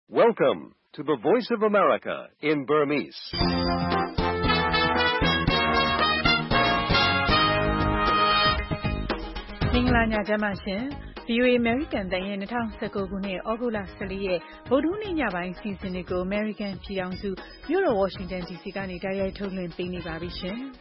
Welcome to the Voice of America in Burmese. ။မင်္ဂလာညချမ်းပါရှင်။ VOA American တန်ရဲ့2019ခုနှစ်ဩဂုတ်လ14ရက်ဗုဒ္ဓဟူးနေ့ညပိုင်းစီစဉ်တွေကို American ပြည်ထောင်စုမြို့တော် Washington DC ကနေတိုက်ရိုက်ထုတ်လွှင့်ပေးနေပါပြီရှင်။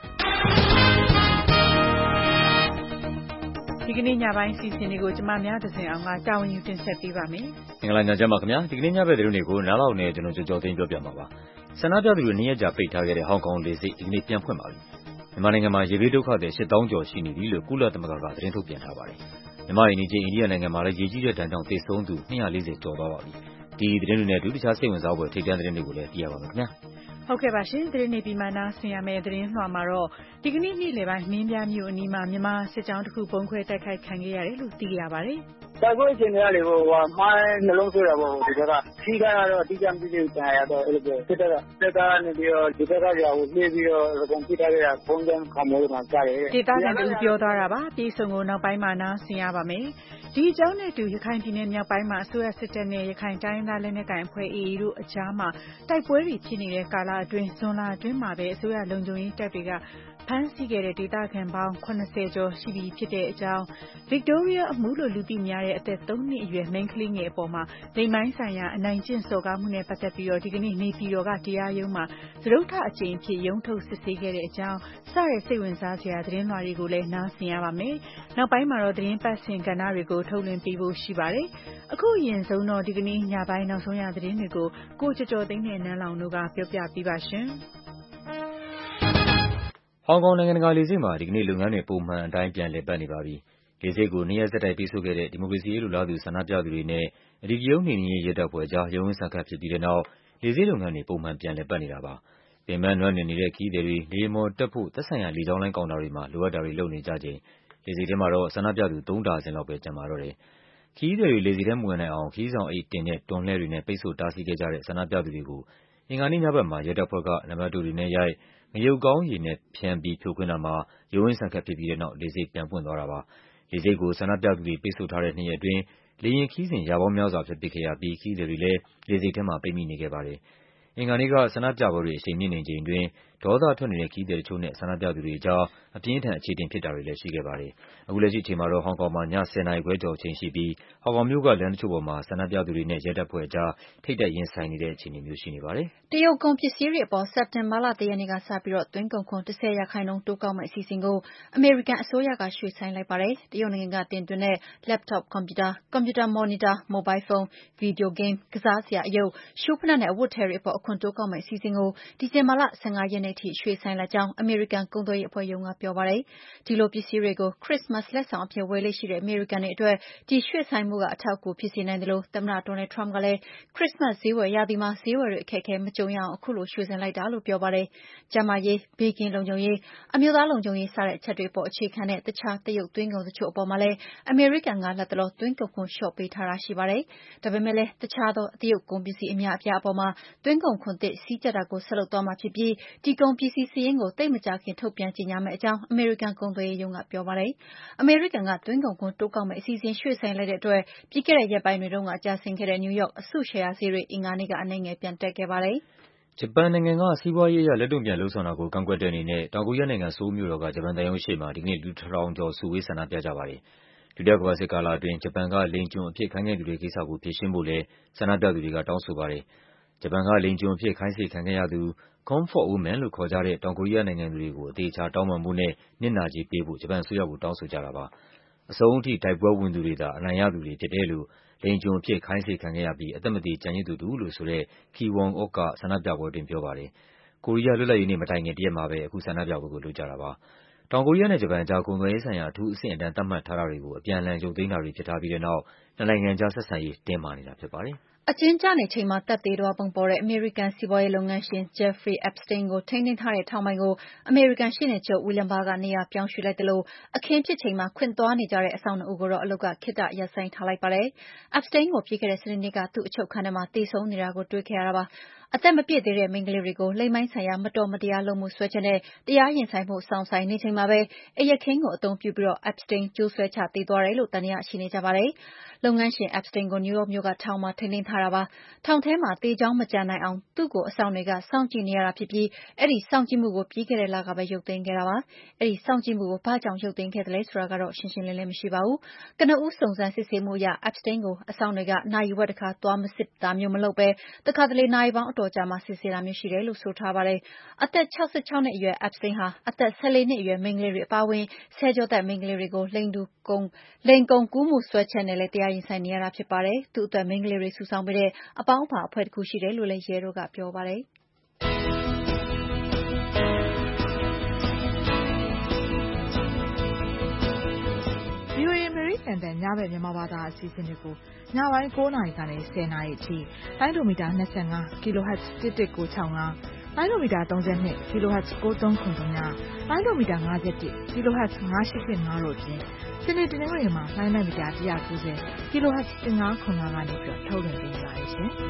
ဒီကနေ့ညပိုင်းစီစဉ်တွေကိုကျမများသဇင်အောင်ကတာဝန်ယူတင်ဆက်ပေးပါမယ်။မင်္ဂလာညချမ်းပါခင်ဗျာ။ဒီကနေ့ညဘက်သတင်းတွေကိုနားလောက်နဲ့ကျွန်တော်ကြော်သိမ်းပြောပြမှာပါ။ဆန္ဒပြသူတွေနေ့ရက်ကြာပိတ်ထားခဲ့တဲ့ဟောင်ကောင်လေဆိပ်ဒီကနေ့ပြန်ဖွင့်ပါပြီ။မြန်မာနိုင်ငံမှာရေဘေးဒုက္ခသည်8000ကျော်ရှိနေပြီလို့ကုလသမဂ္ဂကသတင်းထုတ်ပြန်ထားပါတယ်။မြန်မာအိန္ဒိယနိုင်ငံမှာလည်းရေကြီးတဲ့ဒဏ်ကြောင့်သေဆုံးသူ240ကျော်သွားပါပြီ။ဒီသတင်းတွေနဲ့အတူတခြားစိတ်ဝင်စားဖွယ်ထိပ်တန်းသတင်းတွေကိုလည်းသိရပါမယ်ခင်ဗျာ။ဟုတ်ကဲ့ပါရှင်သတင်းနေပြီးမှနားဆင်ရမယ့်သတင်းလွှာမှာတော့ဒီကနေ့နေ့လယ်ပိုင်းမင်းပြားမြို့အနီးမှာမြန်မာစစ်ကြောင်းတစ်ခုပုံခွဲတိုက်ခိုက်ခံခဲ့ရတယ်လို့သိရပါတယ်။တိုက်ပွဲအခြေအနေကလေမိုင်းနှလုံးဆွဲတာပေါ့ဒီဘက်ကထိခိုက်ကတော့အတိအကျမသိသေးဘူး။ရတော့အဲ့လိုပဲစစ်တပ်ကနေပြီးတော့ဒီဘက်ကကြာကိုပြေးပြီးတော့အကုန်ပြစ်ထားခဲ့တာဖုန်းကြမ်းခမိုးတွေမှာကြားတယ်။ဒေသခံတို့ပြောသွားတာပါ။ပြည်စုံကိုနောက်ပိုင်းမှာနားဆင်ရပါမယ်။ဒီအကြောင်းနဲ့တူရခိုင်ပြည်နယ်မြောက်ပိုင်းမှာအစိုးရစစ်တပ်နဲ့ရခိုင်တိုင်းသားလက်နက်ကိုင်အဖွဲ့ AA တို့အကြားမှာတိုက်ပွဲတွေဖြစ်နေတဲ့ကာလအတွင်းဇွန်လအတွင်းမှာပဲအစိုးရလုံခြုံရေးတပ်တွေကဖမ်းဆီးခဲ့တဲ့ဒေသခံပေါင်း80ကျော်ရှိပြီဖြစ်တဲ့အကြောင်း Victoria အမှုလို့လူသိများတဲ့အသက်3နှစ်အရွယ်မိန်းကလေးငယ်အပေါ်မှာလိင်ပိုင်းဆိုင်ရာအနိုင်ကျင့်စော်ကားမှုနဲ့ပတ်သက်ပြီးတော့ဒီကနေ့နေပြည်တော်ကတရားရုံးမှာစတုတ္ထအကြိမ်ဖြစ်ရုံးထုတ်စစ်ဆေးခဲ့တဲ့အကြောင်းစတဲ့စိတ်ဝင်စားစရာသတင်းလွှာတွေကိုလည်းနားဆင်ရပါမယ်။နောက်ပိုင်းမှာတော့သတင်းပတ်စဉ်ကဏ္ဍတွေကိုထုတ်လွှင့်ပေးဖို့ရှိပါတယ်။အခုအရင်ဆုံးတော့ဒီကနေ့ညပိုင်းနောက်ဆုံးရသတင်းတွေကိုကိုကျော်သိန်းနဲ့နန်းလောင်တို့ကပြောပြပေးပါရှင်။ဟောင်ကောင်နိုင်ငံတကာလေဆိပ်မှာဒီကနေ့လုပ်ငန်းတွေပုံမှန်အတိုင်းပြန်လည်ပတ်နေပါပြီ။လေဆိပ်ကို2ရက်ဆက်တိုက်ပိတ်ဆို့ခဲ့တဲ့ဒီမိုကရေစီရေးလိုလားသူဆန္ဒပြသူတွေနဲ့အဓိကရုဏ်းနှိမ်နင်းရေးရဲတပ်ဖွဲ့ကြားရုန်းရင်းဆန်ခတ်ဖြစ်ပြီးတဲ့နောက်လေဆိပ်လုပ်ငန်းတွေပုံမှန်ပြန်လည်ပတ်နေတာပါ။ပင်ပန်းနွမ်းနယ်နေတဲ့ခရီးသည်တွေလေယာဉ်ပေါ်တက်ဖို့သက်ဆိုင်ရာလေကြောင်းလိုင်းကောင်တာတွေမှာလိုအပ်တာတွေလုပ်နေကြချိန်လေဆိပ်ထဲမှာတော့ဆန္ဒပြသူ3ဒါဇင်လောက်ပဲကျန်ပါတော့တယ်။ခရီးသည်တွေလေဆိပ်ထဲမဝင်နိုင်အောင်ခရီးဆောင်အိတ်တင်တဲ့တွန်းလှည်းတွေနဲ့ပိတ်ဆို့တားဆီးခဲ့ကြတဲ့ဆန္ဒပြသူတွေကိုအင်္ဂါနေ့ညဘက်မှာရဲတပ်ဖွဲ့ကနံပါတ်တူတွေနဲ့ရိုက်ငရုတ်ကောင်းရည်နဲ့ဖြန်းပြီးဖြိုခွင်းတာမှာရုန်းရင်းဆန်ခတ်ဖြစ်ပြီးတဲ့နောက်လေဆိပ်ပြန်ပွင့်သွားတာပါ။လေဆိပ်ကိုဆန္ဒပြသူတွေပိတ်ဆို့ထားတဲ့2ရက်အတွင်းလေယာဉ်ခရီးစဉ်ရာပေါင်းများစွာဖျက်ပစ်ခဲ့ရပြီးခရီးသည်တွေလည်းလေဆိပ်ထဲမှာပိတ်မိနေခဲ့ပါတယ်။အင်္ဂါနေ့ကဆန္ဒပြပွဲတွေအရှိန်မြင့်နေချိန်အတွင်းဒေါသထွက်နေတဲ့ခရီးသည်တချို့နဲ့ဆန္ဒပြသူတွေအကြားအပြင်းအထန်အခြေအတင်ဖြစ်တာတွေလည်းရှိခဲ့ပါတယ်။အခုလက်ရှိအချိန်မှာတော့ဟောင်ကောင်မှာည10:00နာရီခွဲကျော်အချိန်ရှိပြီးဟောင်ကောင်မြို့ကလမ်းတချို့ပေါ်မှာဆန္ဒပြသူတွေနဲ့ရဲတပ်ဖွဲ့အကြားထိပ်တိုက်ရင်ဆိုင်နေတဲ့အခြေအနေမျိုးရှိနေပါတယ်။တရုတ်ကုန်ပစ္စည်းတွေအပေါ်စက်တင်ဘာလ1ရက်နေ့ကစပြီးသွင်းကုန်ခွန်10%တိုးကောက်မယ့်အစီအစဉ်ကိုအမေရိကန်အစိုးရကရွှေ့ဆိုင်းလိုက်ပါတယ်။တရုတ်နိုင်ငံကတင်သွင်းတဲ့ laptop ကွန်ပျူတာ မော်နီတာ၊မိုဘိုင်းဖုန်း၊ဗီဒီယိုဂိမ်း၊ကစားစရာအရုပ်၊ရှူးဖိနပ်နဲ့အဝတ်အထည်တွေအပေါ်အခွန်တိုးကောက်မယ့်အစီအစဉ်ကိုဒီဇင်ဘာလ15ရက်နေ့ထိရွှေ့ဆိုင်းလိုက်ကြောင်းအမေရိကန်ကုန်သွယ်ရေးအဖွဲ့ရုံးကပြောပါတယ်။ဒီလိုပစ္စည်းတွေကိုခရစ္စမတ်လက်ဆောင်အဖြစ်ဝယ်လေ့ရှိတဲ့အမေရိကန်တွေအတွက်ဒီရွှေ့ဆိုင်းမှုကအထောက်အကူဖြစ်စေနိုင်သလိုသမ္မတ Donald Trump ကလည်းခရစ္စမတ်ဈေးဝယ်ရာသီမှာဈေးဝယ်တွေအခက်အခဲမကြုံရအောင်အခုလိုရွှေ့ဆိုင်းလိုက်တာလို့ပြောပါတယ်။ကျန်းမာရေး၊ဘေးကင်းလုံခြုံရေး၊အမျိုးသားလုံခြုံရေးစတဲ့အချက်တွေအပေါ်အခြေခံတဲ့တခြားတရုတ်သွင်းကုန်တချို့အပေါ်မှာလည်းအမေရိကန်ကလတ်တလောသွင်းကုန်ခွန်လျှော့ပေးထားတာရှိပါတယ်။ဒါပေမဲ့လည်းတခြားသောတရုတ်ကုန်ပစ္စည်းအများအပြားအပေါ်မှာသွင်းကုန်ခွန်သစ်စည်းကြပ်တာကိုဆက်လုပ်သွားမှာဖြစ်ပြီးဒီကုန်ပစ္စည်းစာရင်းကိုသိပ်မကြာခင်ထုတ်ပြန်ကြေညာမယ့်အကြောင်းအမေရိကန်ကုန်သွယ်ရေးရုံးကပြောပါတယ်။အမေရိကန်ကသွင်းကုန်ခွန်တိုးကောက်မယ့်အစီအစဉ်ရွှေ့ဆိုင်းလိုက်တဲ့အတွက်ပြီးခဲ့တဲ့ရက်ပိုင်းတွေတုန်းကကျဆင်းခဲ့တဲ့နယူးယောက်အစုရှယ်ယာဈေးတွေအင်္ဂါနေ့ကအနည်းငယ်ပြန်တက်ခဲ့ပါတယ်။ဂျပန်နိုင်ငံကစီးပွားရေးအရလက်တုံ့ပြန်လုပ်ဆောင်တာကိုကန့်ကွက်တဲ့အနေနဲ့တောင်ကိုရီးယားနိုင်ငံဆိုးလ်မြို့တော်ကဂျပန်သံရုံးရှေ့မှာဒီကနေ့လူ1000ကျော်စုဝေးဆန္ဒပြကြပါတယ်။ဒုတိယကမ္ဘာစစ်ကာလအတွင်းဂျပန်ကလိင်ကျွန်အဖြစ်ခိုင်းခဲ့သူတွေကိစ္စကိုဖြေရှင်းဖို့လည်းဆန္ဒပြသူတွေကတောင်းဆိုပါတယ်။ဂျပန်ကလိင်ကျွန်အဖြစ်ခိုင်းစေခံခဲ့ရသူ Comfort Women လို့ခေါ်ကြတဲ့တောင်ကိုရီးယားနိုင်ငံသူတွေကိုအသေအချာတောင်းပန်ဖို့နဲ့နစ်နာကြေးပေးဖို့ဂျပန်အစိုးရကိုတောင်းဆိုကြတာပါ။အဆုံးထိတိုက်ပွဲဝင်သူတွေသာအနိုင်ရသူတွေဖြစ်တယ်လို့လိင်ကျွန်အဖြစ်ခိုင်းစေခံခဲ့ရပြီးအသက်မသေကျန်ရစ်သူတဦးလို့ဆိုတဲ့ Ki Won-ok ကဆန္ဒပြပွဲအတွင်းပြောပါတယ်။ကိုရီးယားလွတ်လပ်ရေးနေ့မတိုင်ခင်တရက်မှာပဲအခုဆန္ဒပြပွဲကိုလုပ်ကြတာပါ။တောင်ကိုရီးယားနဲ့ဂျပန်အကြားကုန်သွယ်ရေးဆိုင်ရာအထူးအဆင့်အတန်းသတ်မှတ်ထားတာတွေကိုအပြန်အလှန်ရုပ်သိမ်းတာတွေဖြစ်ထားပြီးတဲ့နောက်နှစ်နိုင်ငံကြားဆက်ဆံရေးတင်းမာနေတာဖြစ်ပါတယ်။အကျဉ်းကျနေချိန်မှာသတ်သေသွားပုံပေါ်တဲ့အမေရိကန်စီးပွားရေးလုပ်ငန်းရှင် Jeffrey Epstein ကိုထိန်းသိမ်းထားတဲ့ထောင်ပိုင်ကိုအမေရိကန်ရှေ့နေချုပ် William Barr ကနေရာပြောင်းရွှေ့လိုက်သလိုအခင်းဖြစ်ချိန်မှာခွင့်သွားနေကြတဲ့အစောင့်2ဦးကိုတော့အလုပ်ကခေတ္တရပ်ဆိုင်းထားလိုက်ပါတယ်။ Epstein ကိုပြီးခဲ့တဲ့စနေနေ့ကသူ့အချုပ်ခန်းထဲမှာသေဆုံးနေတာကိုတွေ့ခဲ့ရတာပါ။အသက်မပြည့်သေးတဲ့မိန်းကလေးတွေကိုလိင်ပိုင်းဆိုင်ရာမတော်မတရားလုပ်မှုစွဲချက်နဲ့တရားရင်ဆိုင်မှုစောင့်ဆိုင်းနေချိန်မှာပဲအိပ်ယခင်းကိုအသုံးပြုပြီးEpstein ကြိုးဆွဲချသေသွားတယ်လို့သံသယရှိနေကြပါတယ်။လုပ်ငန်းရှင် Epstein ကိုနယူးယောက်မြို့ကထောင်မှာထိန်းသိမ်းထားတာပါ။ထောင်ထဲမှာသေကြောင်းမကြံနိုင်အောင်သူ့ကိုအဆောင်တွေကစောင့်ကြည့်နေရတာဖြစ်ပြီးအဲဒီစောင့်ကြည့်မှုကိုပြီးခဲ့တဲ့လကပဲရုပ်သိမ်းခဲ့တာပါ။အဲဒီစောင့်ကြည့်မှုကိုဘာကြောင့်ရုပ်သိမ်းခဲ့သလဲဆိုတာကတော့ရှင်းရှင်းလင်းလင်းမရှိပါဘူး။ကနဦးစုံစမ်းစစ်ဆေးမှုအရEpstein ကိုအဆောင်တွေကနာရီဝက်တစ်ခါသွားမစစ်တာမျိုးမလုပ်ဘဲတခါတလေနာရီပေါင်းအတော်ကြာမှစစ်ဆေးတာမျိုးရှိတယ်လို့ဆိုထားပါတယ်။အသက်66နှစ်အရွယ် Epstein ဟာအသက်14နှစ်အရွယ်မိန်းကလေးတွေအပါအဝင်ဆယ်ကျော်သက်မိန်းကလေးတွေကိုလိင်ကုန်ကူးမှုစွဲချက်နဲ့လည်းတရားရင်ဆိုင်နေရတာဖြစ်ပါတယ်။သူ့အတွက်မိန်းကလေးတွေစုဆောင်းပေးတဲ့အပေါင်းအပါအဖွဲ့တစ်ခုရှိတယ်လို့လည်းရဲတို့ကပြောပါတယ်။ VOA အမေရိကန်တန်ညဘက်မြန်မာဘာသာအစီအစဉ်တွေကိုညပိုင်း9:00 နာရီကနေ 10:00 နာရီအထိလိုင်းဒိုမီတာ25 kHz 11965လိုင်းဒိုမီတာ32 kHz 9303လိုင်းဒိုမီတာ51 kHz 9885တို့အပြင်စနေတနင်္ဂနွေမှာလိုင်းဒိုမီတာ190 kHz 1505ကနေထုတ်လွှင့်ပေးပါရရှင်။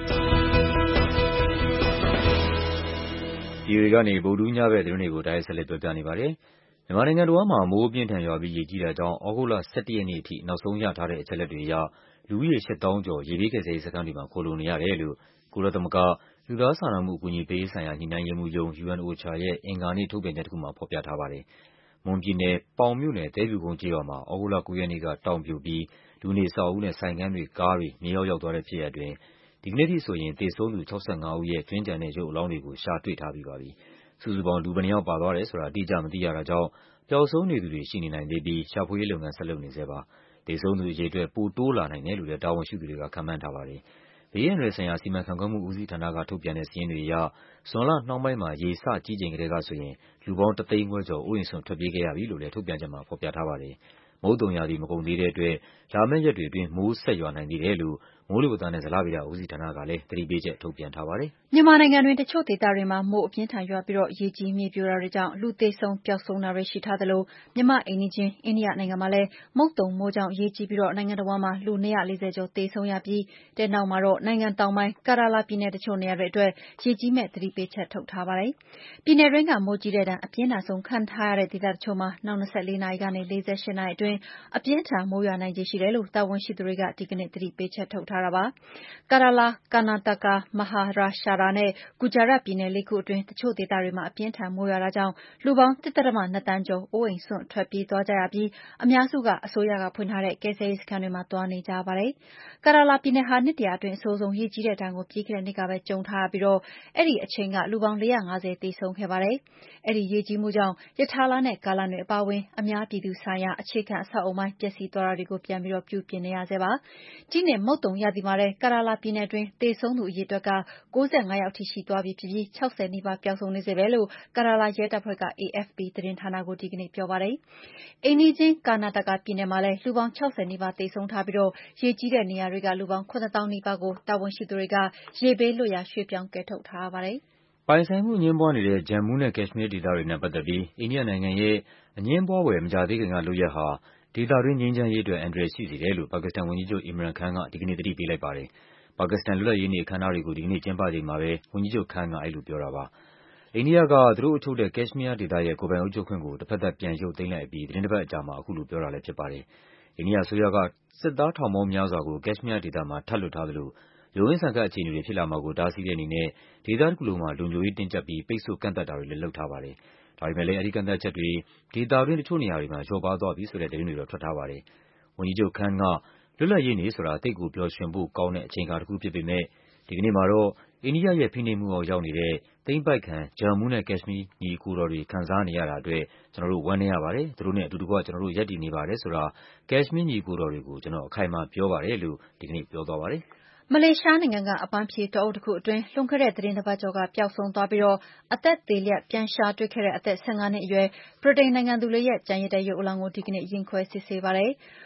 VOA ကနေဗုဒ္ဓညဘက်သတင်းတွေကိုတိုက်ရိုက်ဆက်လက်ပြောပြနေပါတယ်။မြန်မာနိုင်ငံတော်မှာမိုးပြင်းထန်ရွာပြီးရေကြီးတာကြောင့်ဩဂုတ်လ17 ရက်နေ့အထိနောက်ဆုံးရထားတဲ့အချက်အလက်တွေအရလူဦးရေ8,000 ကျော်ရေဘေးကယ်ဆယ်ရေးစခန်းတွေမှာခိုလှုံနေရတယ်လို့ကုလသမဂ္ဂလူသားစာနာမှုအကူအညီပေးရေးဆိုင်ရာညှိနှိုင်းရေးမှူးရုံး UNOCHA ရဲ့အင်္ဂါနေ့ထုတ်ပြန်ချက်တစ်ခုမှာဖော်ပြထားပါတယ်။မွန်ပြည်နယ်၊ပေါင်မြို့နယ်၊သဲဖြူကုန်းကျေးရွာမှာဩဂုတ်လ9 ရက်နေ့ကတောင်ပြိုပြီးလူနေအဆောက်အဦးနဲ့ဆိုင်ခန်းတွေ၊ကားတွေမြေအောက်ရောက်သွားတဲ့ဖြစ်ရပ်အတွင်းဒီကနေ့ထိဆိုရင်သေဆုံးသူ65 ဦးရဲ့ကြွင်းကျန်တဲ့ရုပ်အလောင်းတွေကိုရှာတွေ့ထားပြီးပါပြီ။စုစုပေါင်းလူဘယ်နှစ်ယောက်ပါသွားတယ်ဆိုတာအတိအကျမသိရတာကြောင့်ပျောက်ဆုံးနေသူတွေရှိနေနိုင်သေးပြီးရှာဖွေရေးလုပ်ငန်းဆက်လုပ်နေဆဲပါ။သေဆုံးသူအရေအတွက်ပိုတိုးလာနိုင်တယ်လို့လည်းတာဝန်ရှိသူတွေကခန့်မှန်းထားပါတယ်။ဘေးအန္တရာယ်ဆိုင်ရာစီမံခန့်ခွဲမှုဦးစီးဌာနကထုတ်ပြန်တဲ့စာရင်းတွေအရဇွန်လနှောင်းပိုင်းမှာရေစကြီးချိန်ကတည်းကဆိုရင်လူပေါင်း1 သိန်းခွဲကျော်အိုးအိမ်စွန့်ထွက်ပြေးခဲ့ရပြီလို့လည်းထုတ်ပြန်ချက်မှာဖော်ပြထားပါတယ်။မုတ်သုန်ရာသီမကုန်သေးတဲ့အတွက်လာမယ့်ရက်တွေအတွင်းမိုးဆက်ရွာနိုင်သေးတယ်လို့မိုးလေဝသနဲ့ဇလဗေဒဦးစီးဌာနကလည်းသတိပေးချက်ထုတ်ပြန်ထားပါတယ်။မြန်မာနိုင်ငံတွင်တချို့ဒေသတွေမှာမိုးအပြင်းထန်ရွာပြီးရေကြီးမြေပြိုတာတွေကြောင့်လူသေဆုံးပျောက်ဆုံးတာတွေရှိထားသလိုမြန်မာ့အိမ်နီးချင်းအိန္ဒိယနိုင်ငံမှာလည်းမုတ်သုန်မိုးကြောင့်ရေကြီးပြီးနိုင်ငံတစ်ဝန်းမှာလူ240ကျော်သေဆုံးရပြီးတဲ့နောက်မှာတော့နိုင်ငံတောင်ပိုင်းKeralaပြည်နယ်တချို့နေရာတွေအတွက်ရေကြီးမယ့်သတိပေးချက်ထုတ်ထားပါတယ်။ပြည်နယ်တွင်းကမိုးကြီးတဲ့ဒဏ်အပြင်းထန်ဆုံးခံထားရတဲ့ဒေသတချို့မှာနောက်24နာရီကနေ48နာရီအတွင်းအပြင်းထန်မိုးရွာနိုင်ခြေရှိတယ်လို့တာဝန်ရှိသူတွေကဒီကနေ့သတိပေးချက်ထုတ်ထားတာပါ။ Kerala, Karnataka, Maharashtra နဲ့ Gujarat ပြည်နယ်4ခုအတွင်းတချို့ဒေသတွေမှာအပြင်းထန်မိုးရွာတာကြောင့်လူပေါင်း 1.2 သန်းကျော်အိုးအိမ်စွန့်ထွက်ပြေးသွားကြရပြီးအများစုကအစိုးရကဖွင့်ထားတဲ့ကယ်ဆယ်ရေးစခန်းတွေမှာသွားနေကြရပါတယ်။ Kerala ပြည်နယ်ဟာနှစ်တရာအတွင်းအဆိုးဆုံးရေကြီးတဲ့ဒဏ်ကိုပြီးခဲ့တဲ့နှစ်ကပဲကြုံထားရပြီးအဲဒီအချိန်ကလူပေါင်း450သေဆုံးခဲ့ပါတယ်။အဲဒီရေကြီးမှုကြောင့်ရထားလမ်းနဲ့ကားလမ်းတွေအပါအဝင်အများပြည်သူဆိုင်ရာအခြေခံအဆောက်အအုံပိုင်းပျက်စီးသွားတာတွေကိုပြန်ပြီးပြုပြင်နေရဆဲပါ။ဒီနှစ်မုတ်သုန်ရာသီမှာလည်းKerala ပြည်နယ်တွင်းသေဆုံးသူအရေအတွက်က95ယောက်ထိရှိသွားပြီဖြစ်ပြီး60နီးပါးပျောက်ဆုံးနေဆဲပဲလို့Kerala ရဲတပ်ဖွဲ့က AFP သတင်းဌာနကိုဒီကနေ့ပြောပါတယ်။အိမ်နီးချင်းKarnataka ပြည်နယ်မှာလည်းလူပေါင်း60နီးပါးသေဆုံးထားပြီးရေကြီးတဲ့နေရာတွေကလူပေါင်း7,000နီးပါးကိုတာဝန်ရှိသူတွေကရေဘေးလွတ်ရာရွှေ့ပြောင်းကယ်ထုတ်ထားရပါတယ်။ပိုင်ဆိုင်မှုအငြင်းပွားနေတဲ့ Jammu နဲ့ Kashmir ဒေသတွေနဲ့ပတ်သက်ပြီးအိန္ဒိယနိုင်ငံရဲ့အငြင်းပွားဖွယ်မကြာသေးခင်ကလုပ်ရပ်ဟာဒေသတွင်းငြိမ်းချမ်းရေးအတွက်အန္တရာယ်ရှိစေတယ်လို့ပါကစ္စတန်ဝန်ကြီးချုပ် Imran Khan ကဒီကနေ့သတိပေးလိုက်ပါတယ်။ပါကစ္စတန်လွတ်လပ်ရေးနေ့အခမ်းအနားတွေကိုဒီကနေ့ကျင်းပချိန်မှာပဲဝန်ကြီးချုပ် Khan ကအဲဒီလိုပြောတာပါ။အိန္ဒိယကသူတို့အုပ်ချုပ်တဲ့ Kashmir ဒေသရဲ့ကိုယ်ပိုင်အုပ်ချုပ်ခွင့်ကိုတဖက်သတ်ပြန်ရုပ်သိမ်းလိုက်အပြီးသီတင်းတစ်ပတ်အကြာမှာအခုလိုပြောတာလည်းဖြစ်ပါတယ်။အိန္ဒိယအစိုးရကစစ်သားထောင်ပေါင်းများစွာကို Kashmir ဒေသမှာထပ်လွှတ်ထားသလိုရုန်းရင်းဆန်ခတ်အခြေအနေတွေဖြစ်လာမှာကိုတားဆီးတဲ့အနေနဲ့ဒေသတစ်ခုလုံးမှာလုံခြုံရေးတင်းကျပ်ပြီးပိတ်ဆို့ကန့်သတ်တာတွေလည်းလုပ်ထားပါတယ်။ဒါပေမဲ့လည်းအဲဒီကန့်သတ်ချက်တွေဒေသတွင်းတချို့နေရာတွေမှာလျော့ပါးသွားပြီဆိုတဲ့သတင်းတွေတော့ထွက်ထားပါတယ်။ဝန်ကြီးချုပ် Khan ကလွတ်လပ်ရေးနေ့ဆိုတာသိပ်ကိုပျော်ရွှင်ဖို့ကောင်းတဲ့အချိန်အခါတစ်ခုဖြစ်ပေမဲ့ဒီကနေ့မှာတော့အိန္ဒိယရဲ့ဖိနှိပ်မှုအောက်ရောက်နေတဲ့သိမ်းပိုက်ခံ Jammu နဲ့ Kashmir ညီအကိုတော်တွေခံစားနေရတာအတွက်ကျနော်တို့ဝမ်းနည်းရပါတယ်။သူတို့နဲ့အတူတကွကျနော်တို့ရပ်တည်နေပါတယ်ဆိုတာKashmir ညီအကိုတော်တွေကိုကျနော်အခိုင်အမာပြောပါတယ်လို့ဒီကနေ့ပြောသွားပါတယ်။မလေးရှားနိုင်ငံကအပန်းဖြေတောအုပ်တစ်ခုအတွင်းလွန်ခဲ့တဲ့သီတင်းတစ်ပတ်ကျော်ကပျောက်ဆုံးသွားပြီးအသက်သေလျက်ပြန်ရှာတွေ့ခဲ့တဲ့အသက်15နှစ်အရွယ်ဗြိတိန်နိုင်ငံသူလေးရဲ့ကျန်ရစ်တဲ့ရုပ်အလောင်းကိုဒီကနေ့ရင်ခွဲစစ်ဆေးပါတယ်။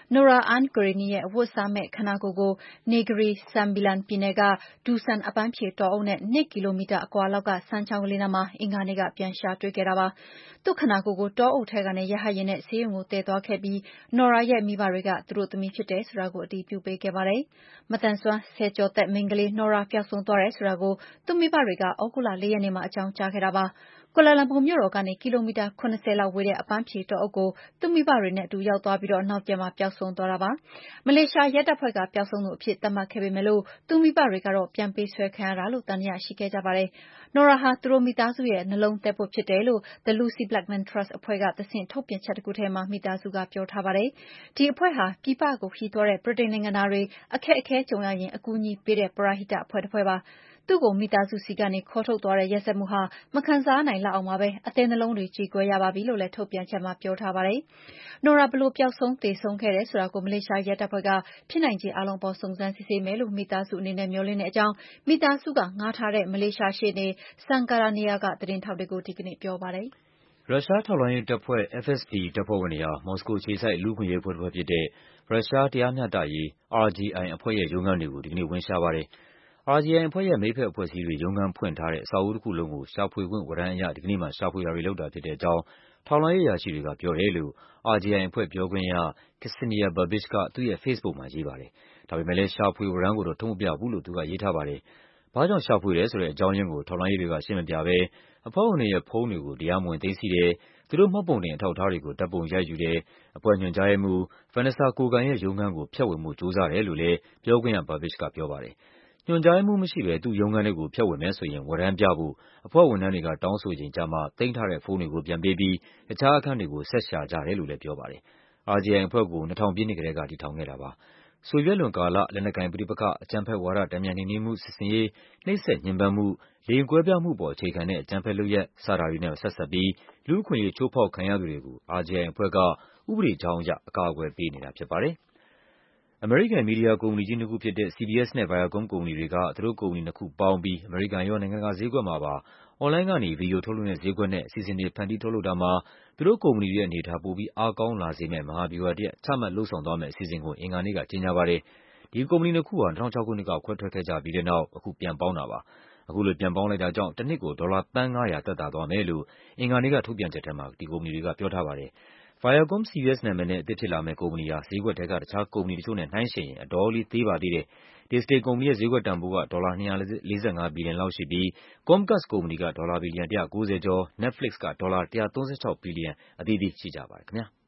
Nora Ankarini ရဲ့အဝတ်စားမဲ့ခန္ဓာကိုယ်ကို Negri Sembilan ပြည်နယ်က Dusun အပန်းဖြေတောအုပ်နဲ့2 ကီလိုမီတာအကွာလောက်ကစမ်းချောင်းကလေးနားမှာအင်္ဂါနေ့ကပြန်ရှာတွေ့ခဲ့တာပါ။သူ့ခန္ဓာကိုယ်ကိုတောအုပ်ထဲကနေရဟတ်ယာဉ်နဲ့ဆေးရုံကိုတည်သွားခဲ့ပြီး Nora ရဲ့မိဘတွေကသူတို့သမီးဖြစ်တယ်ဆိုတာကိုအတည်ပြုပေးခဲ့ပါတယ်။မသန်စွမ်းဆယ်ကျော်သက်မိန်းကလေး Nora ပျောက်ဆုံးသွားတယ်ဆိုတာကိုသူ့မိဘတွေကဩဂုတ်လ 4 ရက်နေ့မှာအကြောင်းကြားခဲ့တာပါ။ကွာလာလမ်ပူမြို့တော်ကနေကီလိုမီတာ70လောက်ဝေးတဲ့အပန်းဖြေတောအုပ်ကိုသူ့မိဘတွေနဲ့အတူရောက်သွားပြီးနောက်ပြန်မှာပျောက်ဆုံးသွားတာပါ။မလေးရှားရဲတပ်ဖွဲ့ကပျောက်ဆုံးသူအဖြစ်သတ်မှတ်ခဲ့ပေမဲ့သူ့မိဘတွေကတော့ပြန်ပေးဆွဲခံရတာလို့သံသယရှိခဲ့ကြပါတယ်။ Nora ဟာသူတို့မိသားစုရဲ့နှလုံးသဲပွတ်ဖြစ်တယ်လို့ The Lucy Blackman Trust အဖွဲ့ကတဆင့်ထုတ်ပြန်ချက်တခုထဲမှာမိသားစုကပြောထားပါတယ်။ဒီအဖွဲ့ဟာပြည်ပကိုခရီးသွားတဲ့ဗြိတိန်နိုင်ငံသားတွေအခက်အခဲကြုံရရင်အကူအညီပေးတဲ့ပရဟိတအဖွဲ့တစ်ဖွဲ့ပါ။သူ့ကိုမိသားစုဆီကနေခေါ်ထုတ်သွားတဲ့ရက်စက်မှုဟာမခံစားနိုင်လောက်အောင်ပါပဲ။အသည်းနှလုံးတွေကြေကွဲရပါပြီလို့လည်းထုတ်ပြန်ချက်မှာပြောထားပါတယ်။ Nora ဘယ်လိုပျောက်ဆုံးသေဆုံးခဲ့တယ်ဆိုတာကိုမလေးရှားရဲတပ်ဖွဲ့ကဖြစ်နိုင်ခြေအားလုံးပေါ်စုံစမ်းစစ်ဆေးမယ်လို့မိသားစုအနေနဲ့မျှော်လင့်တဲ့အကြောင်းမိသားစုကငှားထားတဲ့မလေးရှားရှေ့နေ Sangkarania ကသတင်းထောက်တွေကိုဒီကနေ့ပြောပါတယ်။ရုရှားထောက်လှမ်းရေးတပ်ဖွဲ့ FSB တပ်ဖွဲ့ဝင်တွေဟာမော်စကိုအခြေစိုက်လူ့အခွင့်အရေးအဖွဲ့တစ်ဖွဲ့ဖြစ်တဲ့ရုရှားတရားမျှတရေး RGI အဖွဲ့ရဲ့ရုံးခန်းတွေကိုဒီကနေ့ဝင်ရှာပါတယ်။ RGI အဖွဲ့ရဲ့မိတ်ဖက်အဖွဲ့အစည်းတွေရုံးခန်းဖွင့်ထားတဲ့အဆောက်အဦးတစ်ခုလုံးကိုရှာဖွေခွင့်ဝရမ်းအရဒီကနေ့မှရှာဖွေတာတွေလုပ်တာဖြစ်တဲ့အကြောင်းထောက်လှမ်းရေးအရာရှိတွေကပြောတယ်လို့ RGI အဖွဲ့ပြောခွင့်ရ Ksenia Babic ကသူ့ရဲ့ဖေ့စ်ဘုတ်မှာရေးပါတယ်။ဒါပေမဲ့လည်းရှာဖွေဝရမ်းကိုတော့ထုတ်မပြဘူးလို့သူကရေးထားပါတယ်။ဘာကြောင့်ရှာဖွေတယ်ဆိုတဲ့အကြောင်းရင်းကိုထောက်လှမ်းရေးတွေကရှင်းမပြဘဲအဖွဲ့ဝင်တွေရဲ့ဖုန်းတွေကိုတရားမဝင်သိမ်းဆည်းတယ်၊သူတို့မှတ်ပုံတင်အထောက်အထားတွေကိုဓာတ်ပုံရိုက်ယူတယ်၊အဖွဲ့ညွှန်ကြားရေးမှူး Vanessa Kogan ရဲ့ရုံးခန်းကိုဖျက်ဝင်ဖို့ကြိုးစားတယ်လို့လည်းပြောခွင့်ရ Babic ကပြောပါတယ်။ညွှန်ကြားရေးမှူးမရှိဘဲသူ့ရုံးခန်းထဲကိုဖျက်ဝင်မယ်ဆိုရင်ဝရမ်းပြဖို့အဖွဲ့ဝန်ထမ်းတွေကတောင်းဆိုချိန်ကျမှသိမ်းထားတဲ့ဖုန်းတွေကိုပြန်ပေးပြီးတခြားအခန်းတွေကိုဆက်ရှာကြတယ်လို့လည်းပြောပါတယ်။ RGI အဖွဲ့ကို2000ပြည့်နှစ်ကတည်းကတည်ထောင်ခဲ့တာပါ။ဆိုဗီယက်လွန်ကာလလက်နက်ကိုင်ပဋိပက္ခ၊အကြမ်းဖက်ဝါဒတန်ပြန်နှိမ်နင်းမှုစစ်ဆင်ရေး၊နှိပ်စက်ညှဉ်းပန်းမှု၊လိင်ကွဲပြားမှုအပေါ်အခြေခံတဲ့အကြမ်းဖက်လုပ်ရပ်စတာတွေနဲ့ဆက်စပ်ပြီးလူ့အခွင့်အရေးချိုးဖောက်ခံရသူတွေကို RGI အဖွဲ့ကဥပဒေကြောင်းအရအကာအကွယ်ပေးနေတာဖြစ်ပါတယ်။ အမေရိကန်မီဒီယာကုမ္ပဏီကြီးနှစ်ခုဖြစ်တဲ့ CBS နဲ့ Viacom ကုမ္ပဏီတွေကသူတို့ကုမ္ပဏီနှစ်ခုပေါင်းပြီးအမေရိကန်ရောနိုင်ငံတကာဈေးကွက်မှာပါအွန်လိုင်းကနေဗီဒီယိုထုတ်လွှင့်တဲ့ဈေးကွက်နဲ့အစီအစဉ်တွေဖန်တီးထုတ်လုပ်တာမှာသူတို့ကုမ္ပဏီတွေရဲ့အနေအထားပိုပြီးအားကောင်းလာစေမယ့်မဟာဗျူဟာတစ်ရပ်ချမှတ်လုပ်ဆောင်သွားမယ့်အစီအစဉ်ကိုအင်္ဂါနေ့ကကြေညာပါတယ်။ဒီကုမ္ပဏီနှစ်ခုဟာ2006ခုနှစ်ကခွဲထွက်ခဲ့ကြပြီးတဲ့နောက်အခုပြန်ပေါင်းတာပါ။အခုလိုပြန်ပေါင်းလိုက်တာကြောင့်တနှစ်ကိုဒေါ်လာသန်း 500 သက်သာသွားမယ်လို့အင်္ဂါနေ့ကထုတ်ပြန်ချက်ထဲမှာဒီကုမ္ပဏီတွေကပြောထားပါတယ်။ Viacom CBS နာမည်နဲ့အသစ်ဖြစ်လာမယ့်ကုမ္ပဏီဟာဈေးကွက်ထဲကတခြားကုမ္ပဏီတချို့နဲ့နှိုင်းယှဉ်ရင်အတော်လေးသေးပါသေးတယ်။ Disney ကုမ္ပဏီရဲ့ဈေးကွက်တန်ဖိုးကဒေါ်လာ245 ဘီလီယံလောက်ရှိပြီး Comcast ကုမ္ပဏီကဒေါ်လာဘီလီယံ190ကျော်၊ Netflix ကဒေါ်လာ136ဘီလီယံအသီးသီးရှိကြပါတယ်ခင်ဗျာ။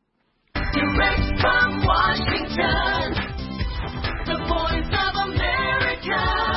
Direct from Washington, the voice of America,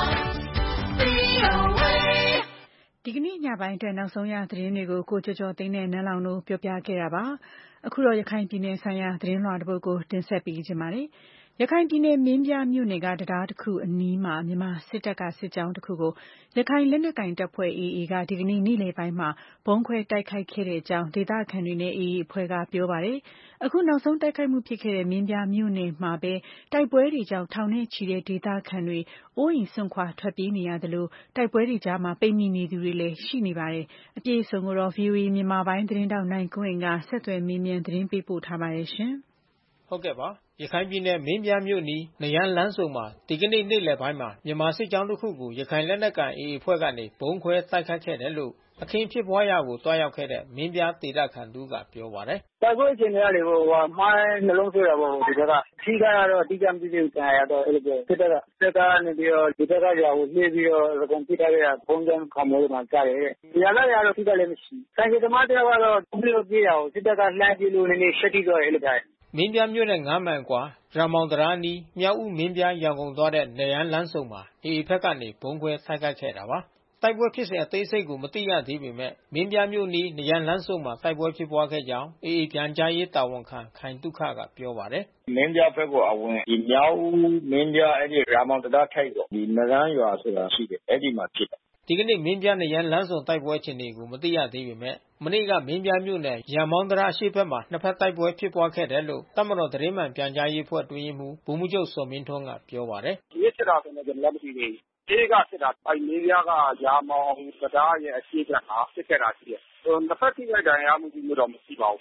VOA ဒီကနေ့ညပိုင်းအတွက်နောက်ဆုံးရသတင်းတွေကိုကိုကျော်ကျော်သိန်းနဲ့နန်းလောင်တို့ပြောပြခဲ့တာပါ။အခုတော့ရခိုင်ပြည်နယ်ဆိုင်ရာသတင်းလွှာတစ်ပုဒ်ကိုတင်ဆက်ပေးကြပါမယ်။ရခိုင်ပြည်နယ်မင်းပြားမြို့နယ်ကတရားတစ်ခုအနီးမှာမြန်မာစစ်တပ်ကစစ်ကြောင်းတစ်ခုကိုရခိုင်လက်နက်ကိုင်တပ်ဖွဲ့ AA ကဒီကနေ့နေ့လယ်ပိုင်းမှာဗုံးခွဲတိုက်ခိုက်ခဲ့တဲ့အကြောင်းဒေသခံတွေနဲ့ AA အဖွဲ့ကပြောပါတယ်။အခုနောက်ဆုံးတိုက်ခိုက်မှုဖြစ်ခဲ့တဲ့မင်းပြားမြို့နယ်မှာပဲတိုက်ပွဲတွေကြောင့်ထောင်နဲ့ချီတဲ့ဒေသခံတွေအိုးအိမ်စွန့်ခွာထွက်ပြေးနေရသလိုတိုက်ပွဲတွေကြားမှာပိတ်မိနေသူတွေလည်းရှိနေပါတယ်။အပြည့်အစုံကိုတော့ VOA မြန်မာပိုင်းသတင်းထောက်နိုင်ကွန်းအိန်ကဆက်သွယ်မေးမြန်းသတင်းပေးပို့ထားပါတယ်ရှင်။ဟုတ်ကဲ့ပါရခိုင်ပြည်နယ်မင်းပြားမြို့နီးနရမ်းလမ်းဆုံမှာဒီကနေ့နေ့လယ်ပိုင်းမှာမြန်မာစစ်ကြောင်းတစ်ခုကိုရခိုင်လက်နက်ကိုင် AA အဖွဲ့ကနေဗုံးခွဲတိုက်ခိုက်ခဲ့တယ်လို့အခင်းဖြစ်ပွားရာကိုတွားရောက်ခဲ့တဲ့မင်းပြားဒေသခံတူကပြောပါတယ်။တိုက်ပွဲအခြေအနေကလေမိုင်းနှလုံးဆွဲတာပေါ့ဒီဘက်ကထိခိုက်ရတော့အတိအကျမသိသေးဘူး။ရတော့အဲ့လိုပြောစစ်တပ်ကနေပြီးတော့ဒီဘက်ကကြာကိုလှည့်ပြီးတော့ရကုန်ပြစ်ထားတဲ့ဘုံစံခေါမိုးတွေမှာကြားတယ်။ရလာရတော့ထိခိုက်လည်းမရှိ။ဆိုင်ကသမားတယောက်ကတော့ပြီးတော့ပြေးရအောင်စစ်တပ်ကလှမ်းကြည့်လို့နည်းနည်းရှက်တိတော့အဲ့လိုပြောတယ်။မင်းပြားမြို့နဲ့9မိုင်ကွာရမောင်တရာနီးမြောက်ဦးမင်းပြားရန်ကုန်သွားတဲ့နရမ်းလမ်းဆုံမှာ AA ဘက်ကနေဗုံးခွဲတိုက်ခိုက်ခဲ့တာပါ။တိုက်ပွဲဖြစ်စဉ်အသေးစိတ်ကိုမသိရသေးပေမဲ့မင်းပြားမြို့နီးနရမ်းလမ်းဆုံမှာတိုက်ပွဲဖြစ်ပွားခဲ့ကြောင်း AA ပြန်ကြားရေးတာဝန်ခံခိုင်သုခကပြောပါတယ်။မင်းပြားဘက်ကအဝင်ဒီမြောက်ဦးမင်းပြားအဲ့ဒီရမောင်တရာထိပ်တော့ဒီနရမ်းရွာဆိုတာရှိတယ်အဲ့ဒီမှာဖြစ်တယ်ဒီကနေ့မင်းပြားနရမ်းလမ်းဆုံတိုက်ပွဲအခြေအနေကိုမသိရသေးပေမဲ့မနေ့ကမင်းပြားမြို့နယ်ရမောင်တရာအရှေ့ဘက်မှာနှစ်ဖက်တိုက်ပွဲဖြစ်ပွားခဲ့တယ်လို့တပ်မတော်သတင်းမှန်ပြန်ကြားရေးအဖွဲ့အတွင်းရေးမှူးဗိုလ်မှူးချုပ်ဇော်မင်းထွန်းကပြောပါတယ်။ဒီစစ်တာဆိုတော့ကျွန်တော်လည်းမသိသေးဘူး။ဒီကစစ်တာအဲ့မင်းပြားကရမောင်တရာရဲ့အရှေ့ဘက်မှာဖြစ်ခဲ့တာရှိတယ်။နှစ်ဖက်ထိခိုက်ဒဏ်ရာမှုကြီးမျိုးတော့မရှိပါဘူးဗျ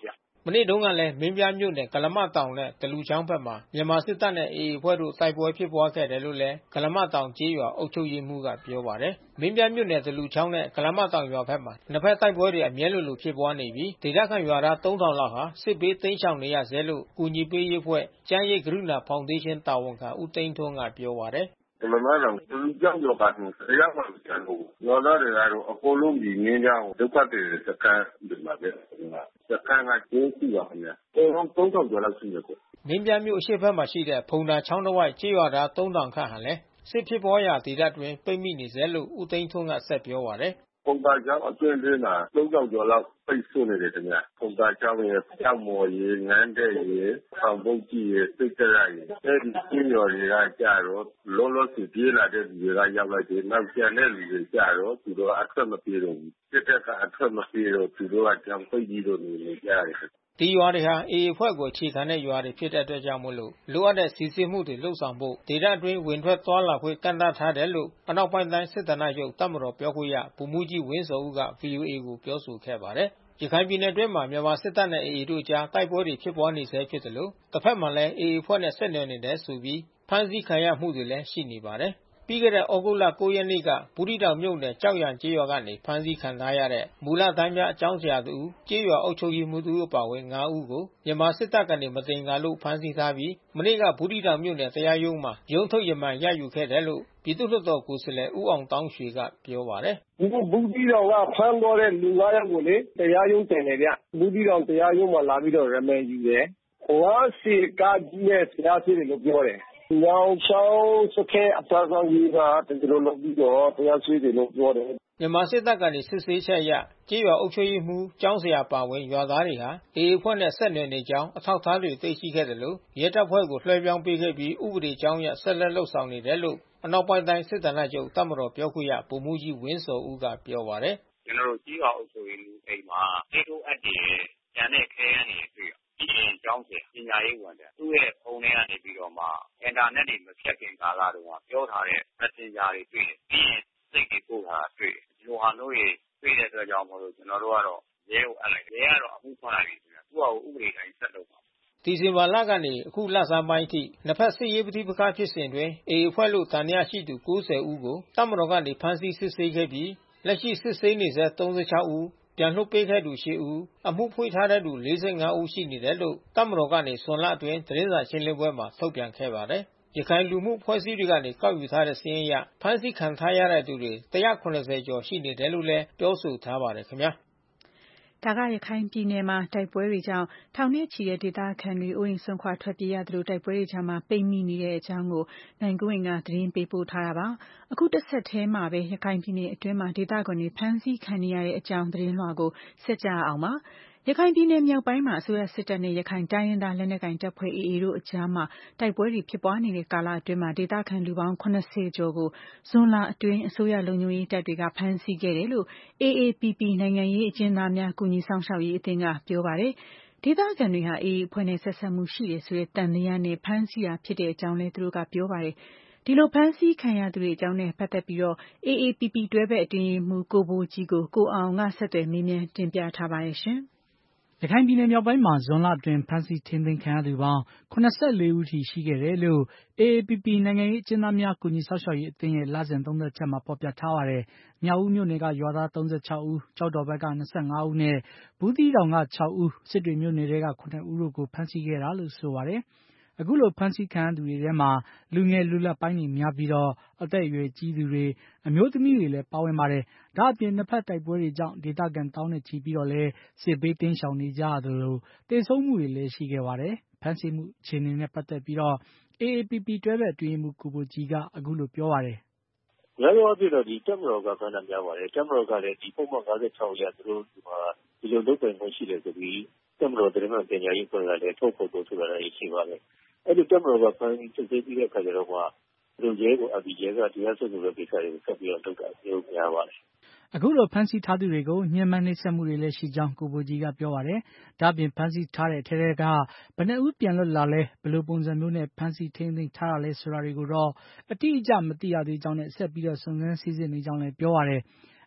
မနေ့တုန်းကလည်းမင်းပြားမြို့နယ်ကလမတောင်နဲ့တလူချောင်းဘက်မှာမြန်မာစစ်တပ်နဲ့ AA အဖွဲ့တို့တိုက်ပွဲဖြစ်ပွားခဲ့တယ်လို့လည်းကလမတောင်ကျေးရွာအုပ်ချုပ်ရေးမှူးကပြောပါတယ်။မင်းပြားမြို့နယ်တလူချောင်းနဲ့ကလမတောင်ရွာဘက်မှာနှစ်ဖက်တိုက်ပွဲတွေအမြဲလိုဖြစ်ပွားနေပြီးဒေသခံရွာသား 3000 လောက်ဟာစစ်ဘေးတိမ်းရှောင်နေရဆဲလို့ကူညီပေးရေးအဖွဲ့ကျန်းရိပ်ကရုဏာဖောင်ဒေးရှင်းတာဝန်ခံဦးသိန်းထွန်းကပြောပါတယ်။ကလမတောင်သူကြောက်တော့ပါတယ်တရားမှကျန်လို့ရောသားတွေကတော့အကုန်လုံးဒီငင်းကြောင်းဒုက္ခတွေစကန်ဒီမှာပဲစကန်ကကျင်းရှိပါခင်ဗျာအကုန်လုံး3000ကျော်လောက်ရှိတယ်ကိုမင်းပြားမြို့အရှိဘက်မှာရှိတဲ့ဖုန်တာချောင်းတစ်ဝိုက်ကျေးရွာသား 3000 ခန့်ဟာလည်းစစ်ဖြစ်ပွားရာဒေသတွင်ပိတ်မိနေဆဲလို့ဦးသိန်းထွန်းကဆက်ပြောပါတယ်ဖုန်တာချောင်းအတွင်းထဲမှာ3000ကျော်လောက်ပိတ်ဆို့နေတယ်ခင်ဗျာဖုန်တာချောင်းရဲ့ကြောက်မော်ရေငန်းတဲ့ရေဆောင်ပုတ်ကြီးရေစိတ်ကြရရေအဲဒီကျင်းတော်တွေကကြတော့လောလောဆယ်ပြေးလာတဲ့လူတွေကရောက်လာတယ်နောက်ကျန်တဲ့လူတွေကြတော့သူတို့အထွက်မပြေတော့ဘူးစစ်တပ်ကအထွက်မပြေတော့သူတို့ကကြောင်ပိတ်ပြီးတော့နေကြတယ်ဒီရွာတွေဟာ AA အဖွဲ့ကိုအခြေခံတဲ့ရွာတွေဖြစ်တဲ့အတွက်ကြောင့်မို့လို့လိုအပ်တဲ့စီစစ်မှုတွေလှုပ်ဆောင်ဖို့ဒေသအတွင်းဝင်ထွက်သွားလာခွင့်ကန့်သတ်ထားတယ်လို့အနောက်ပိုင်းတိုင်းစစ်ဌာနချုပ်တပ်မတော်ပြောခွင့်ရဗိုလ်မှူးကြီးဝင်းဇော်ဦးက VOA ကိုပြောဆိုခဲ့ပါတယ်။ရခိုင်ပြည်နယ်အတွင်းမှာမြန်မာစစ်တပ်နဲ့ AA တို့အကြားတိုက်ပွဲတွေဖြစ်ပွားနေဆဲဖြစ်တယ်လို့တစ်ဖက်မှာလည်း AA အဖွဲ့နဲ့ဆက်နွယ်နေတယ်ဆိုပြီးဖမ်းဆီးခံရမှုတွေလည်းရှိနေပါတယ်။ပြီးခဲ့တဲ့ဩဂုတ်လ 9 ရက်နေ့ကဘူးသီးတောင်မြို့နယ်ကြောက်ရန်ကျေးရွာကနေဖမ်းဆီးခံထားရတဲ့မူလတန်းများအကြောင်းဆရာတူကျေးရွာအုပ်ချုပ်ရေးမှူးတူအပါအဝင် 5 ဦးကိုမြန်မာစစ်တပ်ကနေမတင်ကားလို့ဖမ်းဆီးထားပြီးမနေ့ကဘူးသီးတောင်မြို့နယ်တရားရုံးမှာရုံးထုတ်ရမန်ရယူခဲ့တယ်လို့ပြည်သူ့လွှတ်တော်ကိုယ်စားလှယ်ဦးအောင်တောင်းရွှေကပြောပါတယ်။ဘူးသီးတောင်ကဖမ်းသွားတဲ့လူ 5 ယောက်ကိုလေတရားရုံးတင်တယ်ဗျ။ဘူးသီးတောင်တရားရုံးမှာလာပြီးတော့ရမန်ယူတယ်။50 ကကြီးနဲ့တရားစွဲတယ်လို့ပြောတယ်။ညောင်ချောင်းစခန်းအစားဆောင်ကြီးကဒီလိုလုပ်ပြီးတော့တရားစွဲတယ်လို့ပြောတယ်မြန်မာစစ်တပ်ကနေစစ်ဆေးချက်အရကျေးရွာအုပ်ချုပ်ရေးမှူးကျောင်းဆရာပါဝင်ရွာသားတွေဟာ AA အဖွဲ့နဲ့ဆက်နွယ်နေကြောင်းအထောက်အထားတွေသိရှိခဲ့တယ်လို့ရဲတပ်ဖွဲ့ကိုလွှဲပြောင်းပေးခဲ့ပြီးဥပဒေကြောင်းအရဆက်လက်လှုပ်ဆောင်နေတယ်လို့အနောက်ပိုင်းတိုင်းစစ်ဌာနချုပ်တပ်မတော်ပြောခွင့်ရဗိုလ်မှူးကြီးဝင်းဇော်ဦးကပြောပါတယ်။ကျွန်တော်တို့ကျေးရွာအုပ်ချုပ်ရေးမှူးအိမ်မှာတေးထိုးအပ်တယ်ကျန်တဲ့ခဲယမ်းတွေတွေ့ပြီးရင်ကျောင်းဆရာပညာရေးဝန်ထမ်းသူ့ရဲ့ဖုန်းထဲကနေပြီးတော့မှအင်တာနက်တွေမဖြတ်ခင်ကာလတုန်းကပြောထားတဲ့ Messenger တွေတွေ့ပြီးရင်စိတ်တွေပို့တာတွေ့ဒီလိုဟာမျိုးတွေတွေ့တဲ့အတွက်ကြောင့်မို့လို့ကျွန်တော်တို့ကတော့ရဲကိုအပ်လိုက်ရဲကတော့အမှုဖွင့်လိုက်ပြီသူကဥပဒေတိုင်းဆက်လုပ်ပါဒီဇင်ဘာလကနေအခုလဆန်းပိုင်းအထိနှစ်ဖက်စစ်ရေးပဋိပက္ခဖြစ်စဉ်တွင် AA အဖွဲ့လို့သံသယရှိသူ90ဦးကိုတပ်မတော်ကနေဖမ်းဆီးစစ်ဆေးခဲ့ပြီးလက်ရှိစစ်ဆေးနေဆဲ36ဦးပြန်လွှတ်ပေးခဲ့သူ8ဦးအမှုဖွင့်ထားတဲ့သူ45ဦးရှိနေတယ်လို့တပ်မတော်ကနေဇွန်လအတွင်းသတင်းစာရှင်းလင်းပွဲမှာထုတ်ပြန်ခဲ့ပါတယ်။ရခိုင်လူမှုဖွဲ့စည်းတွေကနေကောက်ယူထားတဲ့စာရင်းအရဖမ်းဆီးခံထားရတဲ့သူတွေ190ကျော်ရှိနေတယ်လို့လည်းပြောဆိုထားပါတယ်ခင်ဗျာ။ဒါကရခိုင်ပြည်နယ်မှာတိုက်ပွဲတွေကြောင့်ထောင်နဲ့ချီတဲ့ဒေသခံတွေအိုးအိမ်ဆုံးခွာထွက်ပြေးရသလိုတိုက်ပွဲတွေကြားမှာပိတ်မိနေတဲ့အကြောင်းကိုနိုင်ကွင်းကသတင်းပေးပို့ထားတာပါ။အခုတစ်ဆက်တည်းမှာပဲရခိုင်ပြည်နယ်အတွင်းမှာဒေသခံတွေဖမ်းဆီးခံနေရတဲ့အကြောင်းသတင်းလွှာကိုဆက်ကြအောင်ပါ။ရခိုင်ပြည်နယ်မြောက်ပိုင်းမှာအစိုးရစစ်တပ်နဲ့ရခိုင်တိုင်းရင်းသားလက်နက်ကိုင်တပ်ဖွဲ့ AA တို့အကြားမှာတိုက်ပွဲတွေဖြစ်ပွားနေတဲ့ကာလအတွင်းမှာဒေသခံလူပေါင်း80ကျော်ကိုဇွန်လအတွင်းအစိုးရလုံခြုံရေးတပ်တွေကဖမ်းဆီးခဲ့တယ်လို့ AAPP နိုင်ငံရေးအကျဉ်းသားများကူညီစောင့်ရှောက်ရေးအသင်းကပြောပါတယ်။ဒေသခံတွေဟာ AA အဖွဲ့နဲ့ဆက်စပ်မှုရှိတယ်ဆိုတဲ့သံသယနဲ့ဖမ်းဆီးတာဖြစ်တဲ့အကြောင်းလည်းသူတို့ကပြောပါတယ်။ဒီလိုဖမ်းဆီးခံရသူတွေအကြောင်းနဲ့ပတ်သက်ပြီးတော့ AAPP တွဲဘက်အတွင်းရေးမှူးကိုဘိုကြီးကိုကိုအောင်ကဆက်သွယ်မေးမြန်းတင်ပြထားပါတယ်ရှင်။ရခိုင်ပြည်နယ်မြောက်ပိုင်းမှာဇွန်လအတွင်းဖမ်းဆီးထိန်းသိမ်းခံရသူပေါင်း84ဦးထိရှိခဲ့တယ်လို့ AAPP နိုင်ငံရေးအကျဉ်းသားများကူညီစောင့်ရှောက်ရေးအသင်းရဲ့လစဉ်သုံးသပ်ချက်မှာဖော်ပြထားပါတယ်။မြောက်ဦးမြို့နယ်ကရွာသား36ဦးကျောက်တော်ဘက်က25ဦးနဲ့ဘူးသီးတောင်က6ဦးစစ်တွေမြို့နယ်ထဲက9ဦးတို့ကိုဖမ်းဆီးခဲ့တာလို့ဆိုပါတယ်။အခုလိုဖမ်းဆီးခံရသူတွေထဲမှာလူငယ်လူလတ်ပိုင်းတွေများပြီးအသက်အရွယ်ကြီးသူတွေအမျိုးသမီးတွေလည်းပါဝင်ပါတယ်။ဒါ့အပြင်နှစ်ဖက်တိုက်ပွဲတွေကြောင့်ဒေသခံသောင်းနဲ့ချီပြီးတော့လည်းစစ်ဘေးတိမ်းရှောင်နေကြရသလိုသေဆုံးမှုတွေလည်းရှိခဲ့ပါတယ်။ဖမ်းဆီးမှုအခြေအနေနဲ့ပတ်သက်ပြီးတော့ AAPP တွဲဘက်အတွင်းရေးမှူးကိုဘိုကြီးကအခုလိုပြောပါတယ်။များသောအားဖြင့်တော့ဒီတပ်မတော်ကဖမ်းတာများပါတယ်။တပ်မတော်ကလည်းဒီပုံမှန်56အရသူတို့ဒီလိုလုပ်ပိုင်ခွင့်ရှိတယ်ဆိုပြီးတပ်မတော်သတင်းမှန်ပညာရေးအဖွဲ့ကလည်းထုတ်ဖော်ပြောဆိုတာလည်းရှိပါတယ်။အဲ့ဒီတပ်မတော်ကဖမ်းစစ်ဆေးပြီးတဲ့အခါကျတော့မှသူရဲကိုအပြီးရဲကတရားစွဲဆိုတဲ့ကိစ္စတွေကိုဆက်ပြီးတော့လုပ်တာမျိုးများပါတယ်။အခုလိုဖမ်းဆီးထားသူတွေကိုညှဉ်းပန်းနှိပ်စက်မှုတွေလည်းရှိကြောင်းကိုဘိုကြီးကပြောပါတယ်။ဒါ့အပြင်ဖမ်းဆီးထားတဲ့အထဲကဘယ်နှဦးပြန်လွတ်လာလဲဘယ်လိုပုံစံမျိုးနဲ့ဖမ်းဆီးထိန်းသိမ်းထားတာလဲဆိုတာတွေကိုတော့အတိအကျမသိရသေးကြောင်းနဲ့ဆက်ပြီးတော့စုံစမ်းစစ်ဆေးနေကြောင်းလည်းပြောပါတယ်။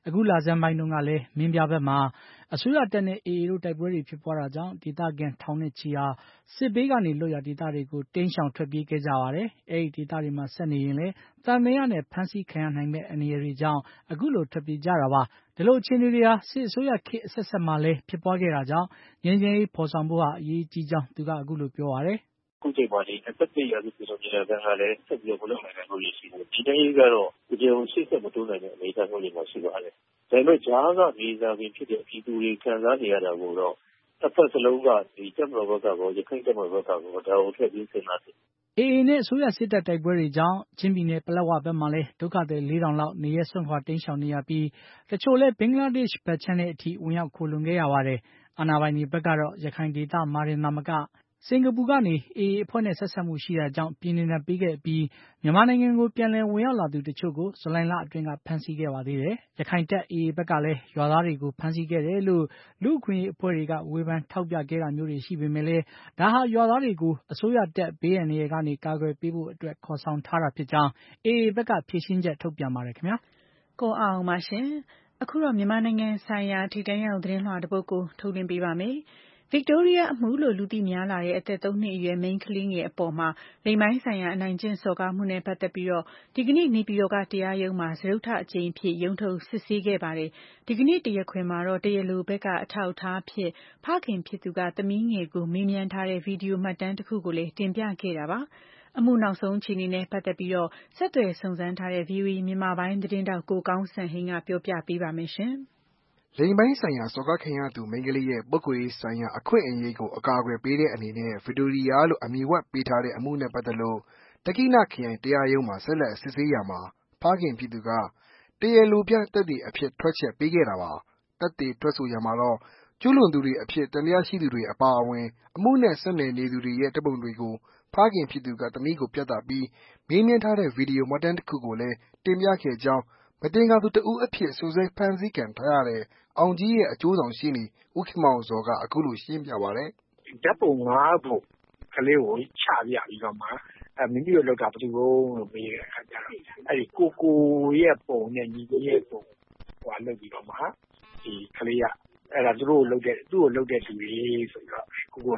အခုလဆန်းပိုင်းတုန်းကလည်းမင်းပြားဘက်မှာအစိုးရတပ်နဲ့ AA တို့တိုက်ပွဲတွေဖြစ်ပွားတာကြောင့်ဒေသခံထောင်နဲ့ချီဟာစစ်ဘေးကနေလွတ်ရာဒေသတွေကိုတိမ်းရှောင်ထွက်ပြေးခဲ့ကြပါတယ်။အဲဒီဒေသတွေမှာဆက်နေရင်လည်းသံသယနဲ့ဖမ်းဆီးခံရနိုင်မဲ့အနေအရာတွေကြောင့်အခုလိုထွက်ပြေးကြတာပါ။ဒီလိုအခြေအနေတွေဟာစစ်အစိုးရခေတ်အဆက်ဆက်မှာလည်းဖြစ်ပွားခဲ့တာကြောင့်ငြိမ်းချမ်းရေးဖော်ဆောင်ဖို့ဟာအရေးကြီးကြောင်းသူကအခုလိုပြောပါတယ်။အခုချိန်မှာဒီ21ရာစုပြည်တော်ပြည်နယ်ကလည်းဆက်ပြီးမလုပ်နိုင်တဲ့လူတွေရှိတယ်။ဒီတိုင်းကြီးကတော့ဒီလိုရှေ့ဆက်မတိုးနိုင်တဲ့အနေအထားမျိုးတွေမှာရှိပါတယ်။ဒါပေမဲ့ဂျားကနေစာပင်ဖြစ်တဲ့ပြည်သူတွေခံစားနေရတာကိုတော့တစ်ဖက်စလုံးကဒီတပ်မတော်ဘက်ကရောရခိုင်တပ်မတော်ဘက်ကရောဒါကိုထည့်ပြီးစဉ်းစားတယ်။ AA နဲ့အစိုးရစစ်တပ်တိုက်ပွဲတွေကြောင့်ချင်းပြည်နယ်ပလက်ဝဘက်မှာလည်းဒုက္ခသည် 4,000 လောက်နေရပ်စွန့်ခွာတိမ်းရှောင်နေရပြီးတချို့လည်းဘင်္ဂလားဒေ့ရှ်ဘက်ခြမ်းထဲအထိဝင်ရောက်ခိုလှုံခဲ့ရပါတယ်။အာဏာပိုင်တွေဘက်ကတော့ရခိုင်ဒေသမှာတင်သာမကစင်ကာပူကနေ AA အဖွဲ့နဲ့ဆက်စပ်မှုရှိတာကြောင့်ပြည်နှင်ဒဏ်ပေးခဲ့အပြီးမြန်မာနိုင်ငံကိုပြန်လည်ဝင်ရောက်လာသူတချို့ကိုဇူလိုင်လအတွင်းကဖမ်းဆီးခဲ့ပါသေးတယ်။ရခိုင်တပ် AA ဘက်ကလည်းရွာသားတွေကိုဖမ်းဆီးခဲ့တယ်လို့လူ့အခွင့်အရေးအဖွဲ့တွေကဝေဖန်ထောက်ပြခဲ့တာမျိုးတွေရှိပေမဲ့လည်းဒါဟာရွာသားတွေကိုအစိုးရတပ်ဘေးအန္တရာယ်ကနေကာကွယ်ပေးဖို့အတွက်ခေါ်ဆောင်ထားတာဖြစ်ကြောင်း AA ဘက်ကဖြေရှင်းချက်ထုတ်ပြန်ပါတယ်ခင်ဗျာ။ကိုအောင်ပါရှင်။အခုတော့မြန်မာနိုင်ငံဆိုင်ရာထိတန်းရောက်သတင်းလွှာတစ်ပုဒ်ကိုထုတ်လွှင့်ပေးပါမယ်။ Victoria အမှုလို့လူသိများလာတဲ့အသက် 3 နှစ်အရွယ်မိန်းကလေးငယ်အပေါ်မှာလိင်ပိုင်းဆိုင်ရာအနိုင်ကျင့်စော်ကားမှုနဲ့ပတ်သက်ပြီးဒီကနေ့နေပြည်တော်ကတရားရုံးမှာစတုတ္ထအကြိမ်အဖြစ်ရုံးထုတ်စစ်ဆေးခဲ့ပါတယ်။ဒီကနေ့တရားခွင်မှာတော့တရားလိုဘက်ကအထောက်အထားအဖြစ်ဖခင်ဖြစ်သူကသမီးငယ်ကိုမေးမြန်းထားတဲ့ဗီဒီယိုမှတ်တမ်းတစ်ခုကိုလည်းတင်ပြခဲ့တာပါ။အမှုနောက်ဆုံးအခြေအနေနဲ့ပတ်သက်ပြီးဆက်သွယ်စုံစမ်းထားတဲ့ VOA မြန်မာပိုင်းသတင်းတောက်ကိုကောင်းစံဟိန်းကပြောပြပေးပါမယ်ရှင်။လိင်ပိုင်းဆိုင်ရာစော်ကားခံရသူမိန်းကလေးရဲ့ပုဂ္ဂိုလ်ရေးဆိုင်ရာအခွင့်အရေးကိုအကာအကွယ်ပေးတဲ့အနေနဲ့ဗစ်တိုရီယာလို့အမည်ဝှက်ပေးထားတဲ့အမှုနဲ့ပတ်သက်လို့တက္ကိနခရိုင်တရားရုံးမှာဆက်လက်စစ်ဆေးရာမှာဖခင်ဖြစ်သူကတရားလိုပြသက်သေအဖြစ်ထွက်ချက်ပေးခဲ့တာပါ။သက်သေထွက်ဆိုရာမှာတော့ကျူးလွန်သူတွေအဖြစ်သံသယရှိသူတွေအပါအဝင်အမှုနဲ့ဆက်နွယ်နေသူတွေရဲ့ဓာတ်ပုံတွေကိုဖခင်ဖြစ်သူကသမီးကိုပြသပြီးမေးမြန်းထားတဲ့ဗီဒီယိုမှတ်တမ်းတစ်ခုကိုလည်းတင်ပြခဲ့ကြောင်းမသင်္ကာသူတစ်ဦးအဖြစ်စွပ်စွဲဖမ်းဆီးခံထားရတဲ့အောင်ကြီးရဲ့အကျိုးဆောင်ရှေ့နေဦးခင်မောင်ဇော်ကအခုလိုရှင်းပြပါတယ်။ဓာတ်ပုံ5ပုံကလေးကိုချပြပြီးတော့မှမိမိတို့လောက်တာဘယ်သူလို့မေးတဲ့အခါကျတော့အဲ့ဒီကိုရဲ့ပုံနဲ့ညီကိုရဲ့ပုံဟိုလောက်ပြီးတော့မှဒီကလေးကအဲ့ဒါသူ့ကိုလောက်တဲ့သူတွေဆိုတော့ကို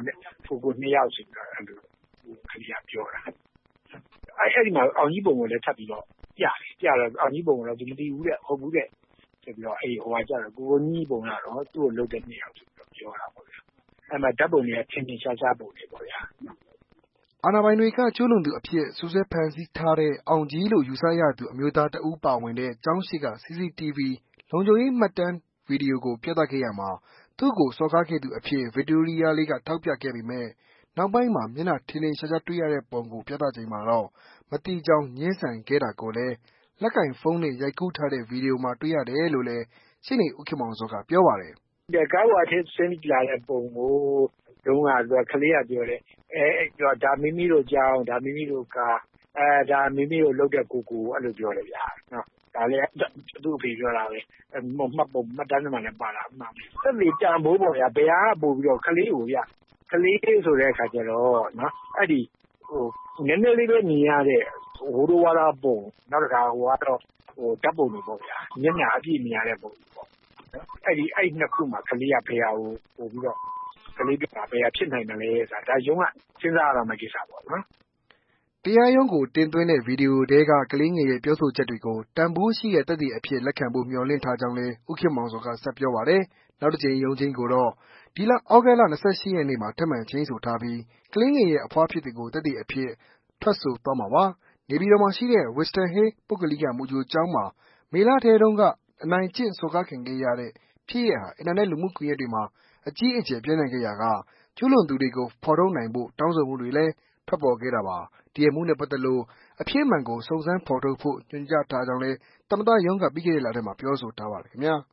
2ယောက်ဆိုတော့အဲ့လိုကလေးကပြောတာအဲ့ဒီမှာအောင်ကြီးပုံကိုလည်းထပ်ပြီးတော့ပြတော့အောင်ကြီးပုံကတော့သူမသိဘူးတဲ့ဟုတ်ဘူးတဲ့ဆိုပြီးတော့အဲ့ဟိုကကြတော့ကိုကြီးပုံကတော့သူ့ကိုလောက်တဲ့2ယောက်ဆိုပြီးတော့ပြောတာပေါ့ဗျာအဲ့မှာဓာတ်ပုံတွေကထင်ထင်ရှားရှားပုံတွေပေါ့ဗျာအာဏာပိုင်တွေကကျူးလွန်သူအဖြစ်စွပ်စွဲဖမ်းဆီးထားတဲ့အောင်ကြီးလို့ယူဆရသူအမျိုးသားတဦးပါဝင်တဲ့ကျောင်းရှိက CCTV လုံခြုံရေးမှတ်တမ်းဗီဒီယိုကိုပြသခဲ့ရမှာသူ့ကိုစော်ကားခဲ့သူအဖြစ်ဗစ်တိုရီယာလေးကထောက်ပြခဲ့ပေမဲ့နောက်ပိုင်းမှာမျက်နှာထင်ထင်ရှားရှားတွေ့ရတဲ့ပုံကိုပြသချိန်မှာတော့မတိကြောင်ငင်းဆန်ခဲ့တာကိုလည်းလက်ကင်ဖုန်းနဲ့ရိုက်ကူးထားတဲ့ဗီဒီယိုမှာတွေ့ရတယ်လို့လည်းရှင်းနေဦးခင်မောင်စောကပြောပါတယ်။ကားဝါထစ်ဆင်းလာတဲ့ပုံကိုတုန်းကကလေးကပြောတယ်ဒါမိမိတို့ကြောင်းဒါမိမိတို့ကားဒါမိမိတို့လုပ်တဲ့ကိုအဲ့လိုပြောတယ်ဗျာနော်ဒါလည်းသူ့အဖေပြောတာပဲမှတ်တမ်းမှာလည်းပါတာမှန်သက်လေတန်ဖိုးပေါ့ဗျာဘယ်ဟာပို့ပြီးတော့ကလေးကိုဗျာကလေးဆိုတဲ့အခါကျတော့နော်အဲ့ဒီနည်းနည်းလေးပဲမြင်ရတဲ့ဝိုးတော်ဝါဒပုံနောက်တစ်ခါဟိုကတော့ဓာတ်ပုံတွေပေါ့ဗျာမျက်နှာအပြည့်မြင်ရတဲ့ပုံပေါ့အဲ့နှစ်ခုမှာကလေးကဘယ်ဟာကိုပို့ပြီးတော့ကလေးကဘယ်ဟာဖြစ်နိုင်တယ်လဲဆိုတာဒါရုံးကစဉ်းစားရမှာကိစ္စပေါ့နော်တရားရုံးကိုတင်သွင်းတဲ့ဗီဒီယိုထဲကကလေးငယ်ရဲ့ပြောဆိုချက်တွေကိုတန်ဖိုးရှိတဲ့သက်သေအဖြစ်လက်ခံဖို့မျှော်လင့်ထားကြောင်းလည်းဦးခင်မောင်စောကဆက်ပြောပါတယ်။နောက်တစ်ကြိမ်ရုံးချင်းကိုတော့ဒီလဩဂုတ်လ28ရက်နေ့မှာထပ်မံချင်းဆိုထားပြီးကလေးငယ်ရဲ့အဖွားဖြစ်သူကိုသက်သေအဖြစ်ထွက်ဆိုသွားမှာပါ။နေပြည်တော်မှာရှိတဲ့ Winston Hill ပုဂ္ဂလိကမူကြိုကျောင်းမှာမေလထဲတုန်းကအနိုင်ကျင့်စော်ကားခံခဲ့ရတဲ့ဖြစ်ရပ်ဟာအင်တာနက်လူမှုကွန်ရက်တွေမှာအကြီးအကျယ်ပြန့်နှံ့ခဲ့ရာကကျူးလွန်သူတွေကိုဖော်ထုတ်နိုင်ဖို့တောင်းဆိုမှုတွေလည်းထွက်ပေါ်ခဲ့တာပါ။ဒီအမှုနဲ့ပတ်သက်လို့အဖြစ်မှန်ကိုစုံစမ်းဖော်ထုတ်ဖို့ညွှန်ကြားထားကြောင်းလည်းသမ္မတရုံးကပြီးခဲ့တဲ့လထဲမှာပြောဆိုထားပါတယ်ခင်ဗျာ။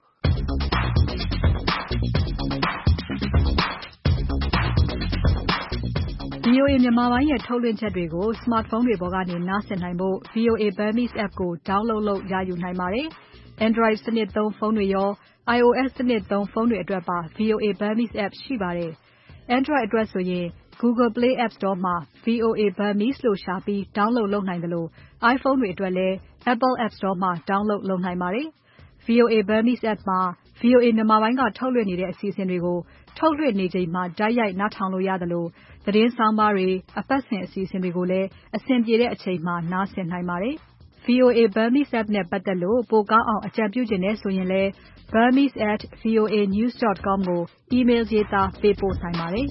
VOA မြန်မာပိုင်းရဲ့ထုတ်လွှင့်ချက်တွေကို smartphone တွေပေါ်ကနေနားဆင်နိုင်ဖို့ VOA Burmese app ကို download လုပ်ရယူနိုင်ပါတယ်။ Android စနစ်သုံးဖုန်းတွေရော iOS စနစ်သုံးဖုန်းတွေအတွက်ပါ VOA Burmese app ရှိပါတယ်။ Android အတွက်ဆိုရင် Google Play App Store မှာ VOA Burmese လို့ရှာပြီး download လုပ်နိုင်သလို iPhone တွေအတွက်လည်း Apple App Store မှာ download လုပ်နိုင်ပါတယ်။ VOA Burmese app မှာ VOA မြန်မာပိုင်းကထုတ်လွှင့်နေတဲ့အစီအစဉ်တွေကိုထုတ်လွှင့်နေချိန်မှာတိုက်ရိုက်နားထောင်လို့ရသလိုသတင်းဆောင်းပါးတွေအပတ်စဉ်အစီအစဉ်တွေကိုလည်းအဆင်ပြေတဲ့အချိန်မှာနားဆင်နိုင်ပါတယ်။ VOA Burmese app နဲ့ပတ်သက်လို့ပိုကောင်းအောင်အကြံပြုချင်တယ်ဆိုရင်လည်း burmese@voanews.com ကို email ရေးသားပေးပို့နိုင်ပါတယ်။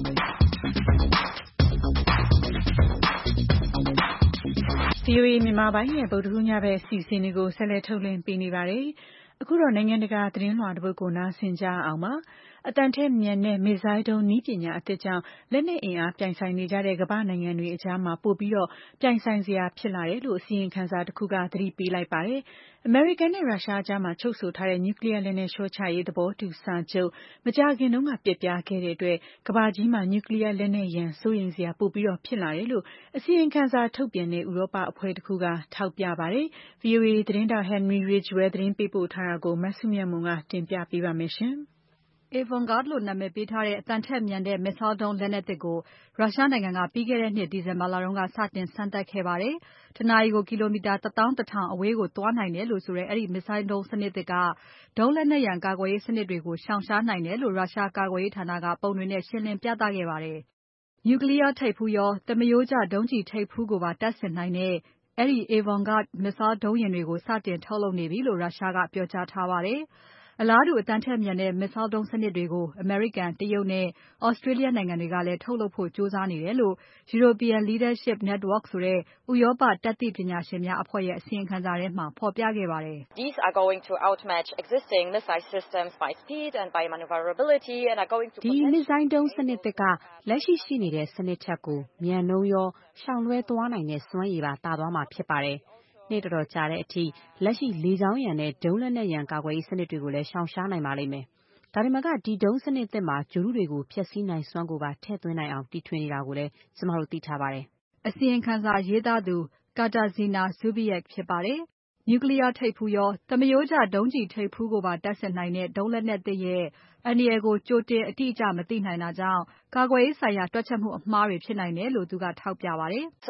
VOA မြန်မာပိုင်းရဲ့ဗုဒ္ဓဟူးညဘက်အစီအစဉ်တွေကိုဆက်လက်ထုတ်လွှင့်ပေးနေပါတယ်။အခုတော့နိုင်ငံတကာသတင်းလွှာတစ်ပုဒ်ကိုနားဆင်ကြအောင်ပါ။အတန်ထက်မြန်တဲ့မစ်ဇိုင်းဒုံးနည်းပညာအသစ်ကြောင့်လက်နက်အင်အားပြိုင်ဆိုင်နေကြတဲ့ကမ္ဘာနိုင်ငံတွေအကြားမှာပိုပြီးတော့ပြိုင်ဆိုင်စရာဖြစ်လာတယ်လို့အစီရင်ခံစာတစ်ခုကသတိပေးလိုက်ပါတယ်။အမေရိကန်နဲ့ရုရှားအကြားမှာချုပ်ဆိုထားတဲ့နျူကလ িয়ার လက်နက်လျှော့ချရေးသဘောတူစာချုပ်မကြာခင်တုန်းကပျက်ပြားခဲ့တဲ့အတွက်ကမ္ဘာကြီးမှာနျူကလ িয়ার လက်နက်ရန်စိုးရိမ်စရာပိုပြီးတော့ဖြစ်လာတယ်လို့အစီရင်ခံစာထုတ်ပြန်တဲ့ဥရောပအဖွဲ့တစ်ခုကထောက်ပြပါတယ်။ VOA သတင်းတောက် Henry Ridgwell သတင်းပေးပို့ထားတာကိုမစုမြတ်မွန်ကတင်ပြပေးပါမယ်။ Avangard လို့နာမည်ပေးထားတဲ့အတန်ထက်မြန်တဲ့ Missile ဒုံးလက်နက်သစ်ကိုရုရှားနိုင်ငံကပြီးခဲ့တဲ့နှစ်ဒီဇင်ဘာလတုန်းကစတင်စမ်းသပ်ခဲ့ပါတယ်။တစ်နာရီကိုကီလိုမီတာ 11000 အဝေးကိုသွားနိုင်တယ်လို့ဆိုတဲ့အဲဒီ Missile ဒုံးစနစ်သစ်ကဒုံးလက်နက်ရန်ကာကွယ်ရေးစနစ်တွေကိုရှောင်ရှားနိုင်တယ်လို့ရုရှားကာကွယ်ရေးဌာနကပုံတွေနဲ့ရှင်းလင်းပြသခဲ့ပါတယ်။ Nuclear ထိပ်ဖူးရောသမရိုးကျဒုံးကျည်ထိပ်ဖူးကိုပါတပ်ဆင်နိုင်တဲ့အဲဒီ Avangard Missile ဒုံးယာဉ်တွေကိုစတင်ထုတ်လုပ်နေပြီလို့ရုရှားကပြောကြားထားပါတယ်။အလားတူအတန်ထက်မြန်တဲ့ Missile ဒုံးစနစ်တွေကိုအမေရိကန်၊တရုတ်နဲ့ Australia နိုင်ငံတွေကလည်းထုတ်လုပ်ဖို့ကြိုးစားနေတယ်လို့ European Leadership Network ဆိုတဲ့ဥရောပတတ်သိပညာရှင်များအဖွဲ့ရဲ့အစီရင်ခံစာထဲမှာဖော်ပြခဲ့ပါတယ်။ "ဒီ Missile ဒုံးစနစ်သစ်ကလက်ရှိရှိနေတဲ့စနစ်ထက်ကိုမြန်နှုန်းရောရှောင်လွှဲသွားနိုင်တဲ့စွမ်းရည်ပါသာသွားမှာဖြစ်ပါတယ်။နှစ်တော်တော်ကြာတဲ့အထိလက်ရှိလေကြောင်းရန်နဲ့ဒုံးလက်နက်ရန်ကာကွယ်ရေးစနစ်တွေကိုလည်းရှောင်ရှားနိုင်ပါလိမ့်မယ်။ဒါတင်မကဒီဒုံးစနစ်သစ်မှာဂြိုဟ်တုတွေကိုဖျက်ဆီးနိုင်စွမ်းကိုပါထည့်သွင်းနိုင်အောင်တီထွင်နေတာကိုလည်းကျမတို့သိထားပါတယ်။ " အစီရင်ခံစာရေးသားသူ Katarzyna Zubiak ဖြစ်ပါတယ်။ Nuclear ထိပ်ဖူးရောသမရိုးကျဒုံးကျည်ထိပ်ဖူးကိုပါတပ်ဆင်နိုင်တဲ့ဒုံးလက်နက်သစ်ရဲ့အန္တရာယ်ကိုကြိုတင်အတိအကျမသိနိုင်တာကြောင့်ကာကွယ်ရေးဆိုင်ရာတွက်ချက်မှုအမှားတွေဖြစ်နိုင်တယ်လို့သူကထောက်ပြပါတယ်။ "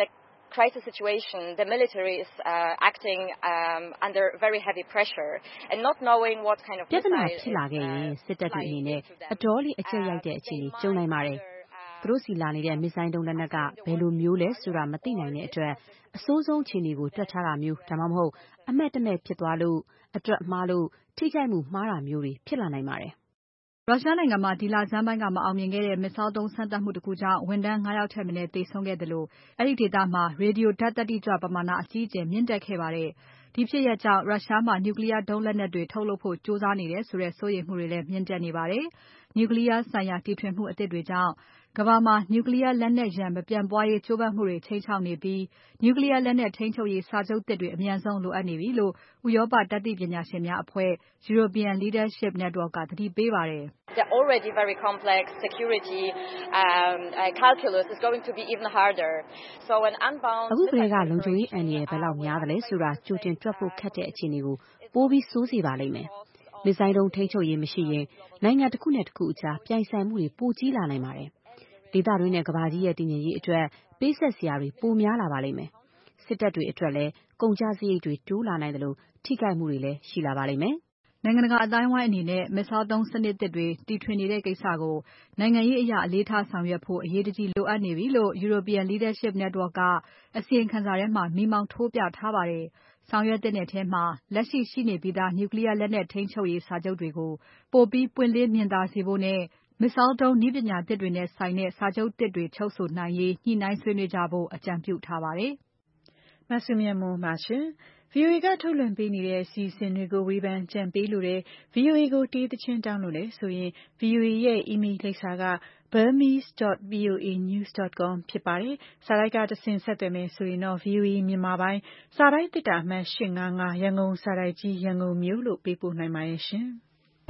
ပြဿနာဖြစ်လာခဲ့ရင်စစ်တပ်တွေအနေနဲ့အတော်လေးအကျပ်ရိုက်တဲ့အခြေအနေကြုံနိုင်ပါတယ်။သူတို့ဆီလာနေတဲ့ Missile ဒုံးလက်နက်ကဘယ်လိုမျိုးလဲဆိုတာမသိနိုင်တဲ့အတွက်အဆိုးဆုံးအခြေအနေကိုတွက်ထားတာမျိုးဒါမှမဟုတ်အမှတ်တမဲ့ဖြစ်သွားလို့အတွက်မှားလို့ထိခိုက်မှုမှားတာမျိုးတွေဖြစ်လာနိုင်ပါတယ်။ " ရုရှားနိုင်ငံမှာဒီလဆန်းပိုင်းကမအောင်မြင်ခဲ့တဲ့ Missile ဒုံးစမ်းသပ်မှုတစ်ခုကြောင့်ဝန်ထမ်း 5 ယောက်ထက်မနည်းသေဆုံးခဲ့သလိုအဲဒီဒေသမှာ ရေဒီယိုဓါတ်သတ္တိကြွပမာဏအကြီးအကျယ်မြင့်တက်ခဲ့ပါတယ်။ဒီဖြစ်ရပ်ကြောင့်ရုရှားမှာ Nuclear ဒုံးလက်နက်တွေထုတ်လုပ်ဖို့ကြိုးစားနေတယ်ဆိုတဲ့စိုးရိမ်မှုတွေလည်းမြင့်တက်နေပါတယ်။ Nuclear ဆိုင်ရာတီထွင်မှုအသစ်တွေကြောင့်ကမ္ဘာမှာ Nuclear လက်နက်ရန်မပြန့်ပွားရေးကြိုးပမ်းမှုတွေခြိမ်းခြောက်နေပြီး Nuclear လက်နက်ထိန်းချုပ်ရေးစာချုပ်သစ်တွေအမြန်ဆုံးလိုအပ်နေပြီလို့ဥရောပတတ်သိပညာရှင်များအဖွဲ့ European Leadership Network ကသတိပေးပါတယ်။ "အခုကတည်းကလုံခြုံရေးအန္တရာယ်ဘယ်လောက်များသလဲဆိုတာကြိုတင်တွက်ဖို့ခက်တဲ့အခြေအနေကိုပိုပြီးဆိုးစေပါလိမ့်မယ်။ Missile ဒုံးထိန်းချုပ်ရေးမရှိရင်နိုင်ငံတစ်ခုနဲ့တစ်ခုအကြားပြိုင်ဆိုင်မှုတွေပိုကြီးလာနိုင်ပါတယ်။ဒေသတွင်းနဲ့ကမ္ဘာကြီးရဲ့တည်ငြိမ်ရေးအတွက်ပေးဆပ်စရာတွေပိုများလာပါလိမ့်မယ်။စစ်တပ်တွေအတွက်လည်းကုန်ကျစရိတ်တွေတိုးလာနိုင်သလိုထိခိုက်မှုတွေလည်းရှိလာပါလိမ့်မယ်။ " နိုင်ငံတကာအသိုင်းအဝိုင်းအနေနဲ့ Missile ဒုံးစနစ်သစ်တွေတီထွင်နေတဲ့ကိစ္စကိုနိုင်ငံရေးအရအလေးထားဆောင်ရွက်ဖို့အရေးတကြီးလိုအပ်နေပြီလို့ European Leadership Network ကအစီရင်ခံစာထဲမှာမီးမောင်းထိုးပြထားပါတယ်။ဆောင်ရွက်သင့်တဲ့ထဲမှာလက်ရှိရှိနေပြီးသား Nuclear လက်နက်ထိန်းချုပ်ရေးစာချုပ်တွေကိုပိုပြီးပွင့်လင်းမြင်သာစေဖို့နဲ့ Missile ဒုံးနည်းပညာသစ်တွေနဲ့ဆိုင်တဲ့စာချုပ်သစ်တွေချုပ်ဆိုနိုင်ရေးညှိနှိုင်းဆွေးနွေးကြဖို့အကြံပြုထားပါတယ်။မစုမြတ်မွန်ပါရှင်။ VOA ကထုတ်လွှင့်ပေးနေတဲ့အစီအစဉ်တွေကိုဝေဖန်ကြံပေးလို့တဲ့ VOA ကိုတေးသချင်းတောင်းလို့လဲဆိုရင် VOA ရဲ့ email လိပ်စာကburmese.voanews.com ဖြစ်ပါတယ်။စာတိုက်ကတဆင့်ဆက်သွယ်မယ်ဆိုရင်တော့ VOA မြန်မာပိုင်းစာတိုက်သေတ္တာအမှတ်855ရန်ကုန်စာတိုက်ကြီးရန်ကုန်မြို့လို့ပေးပို့နိုင်ပါတယ်ရှင်။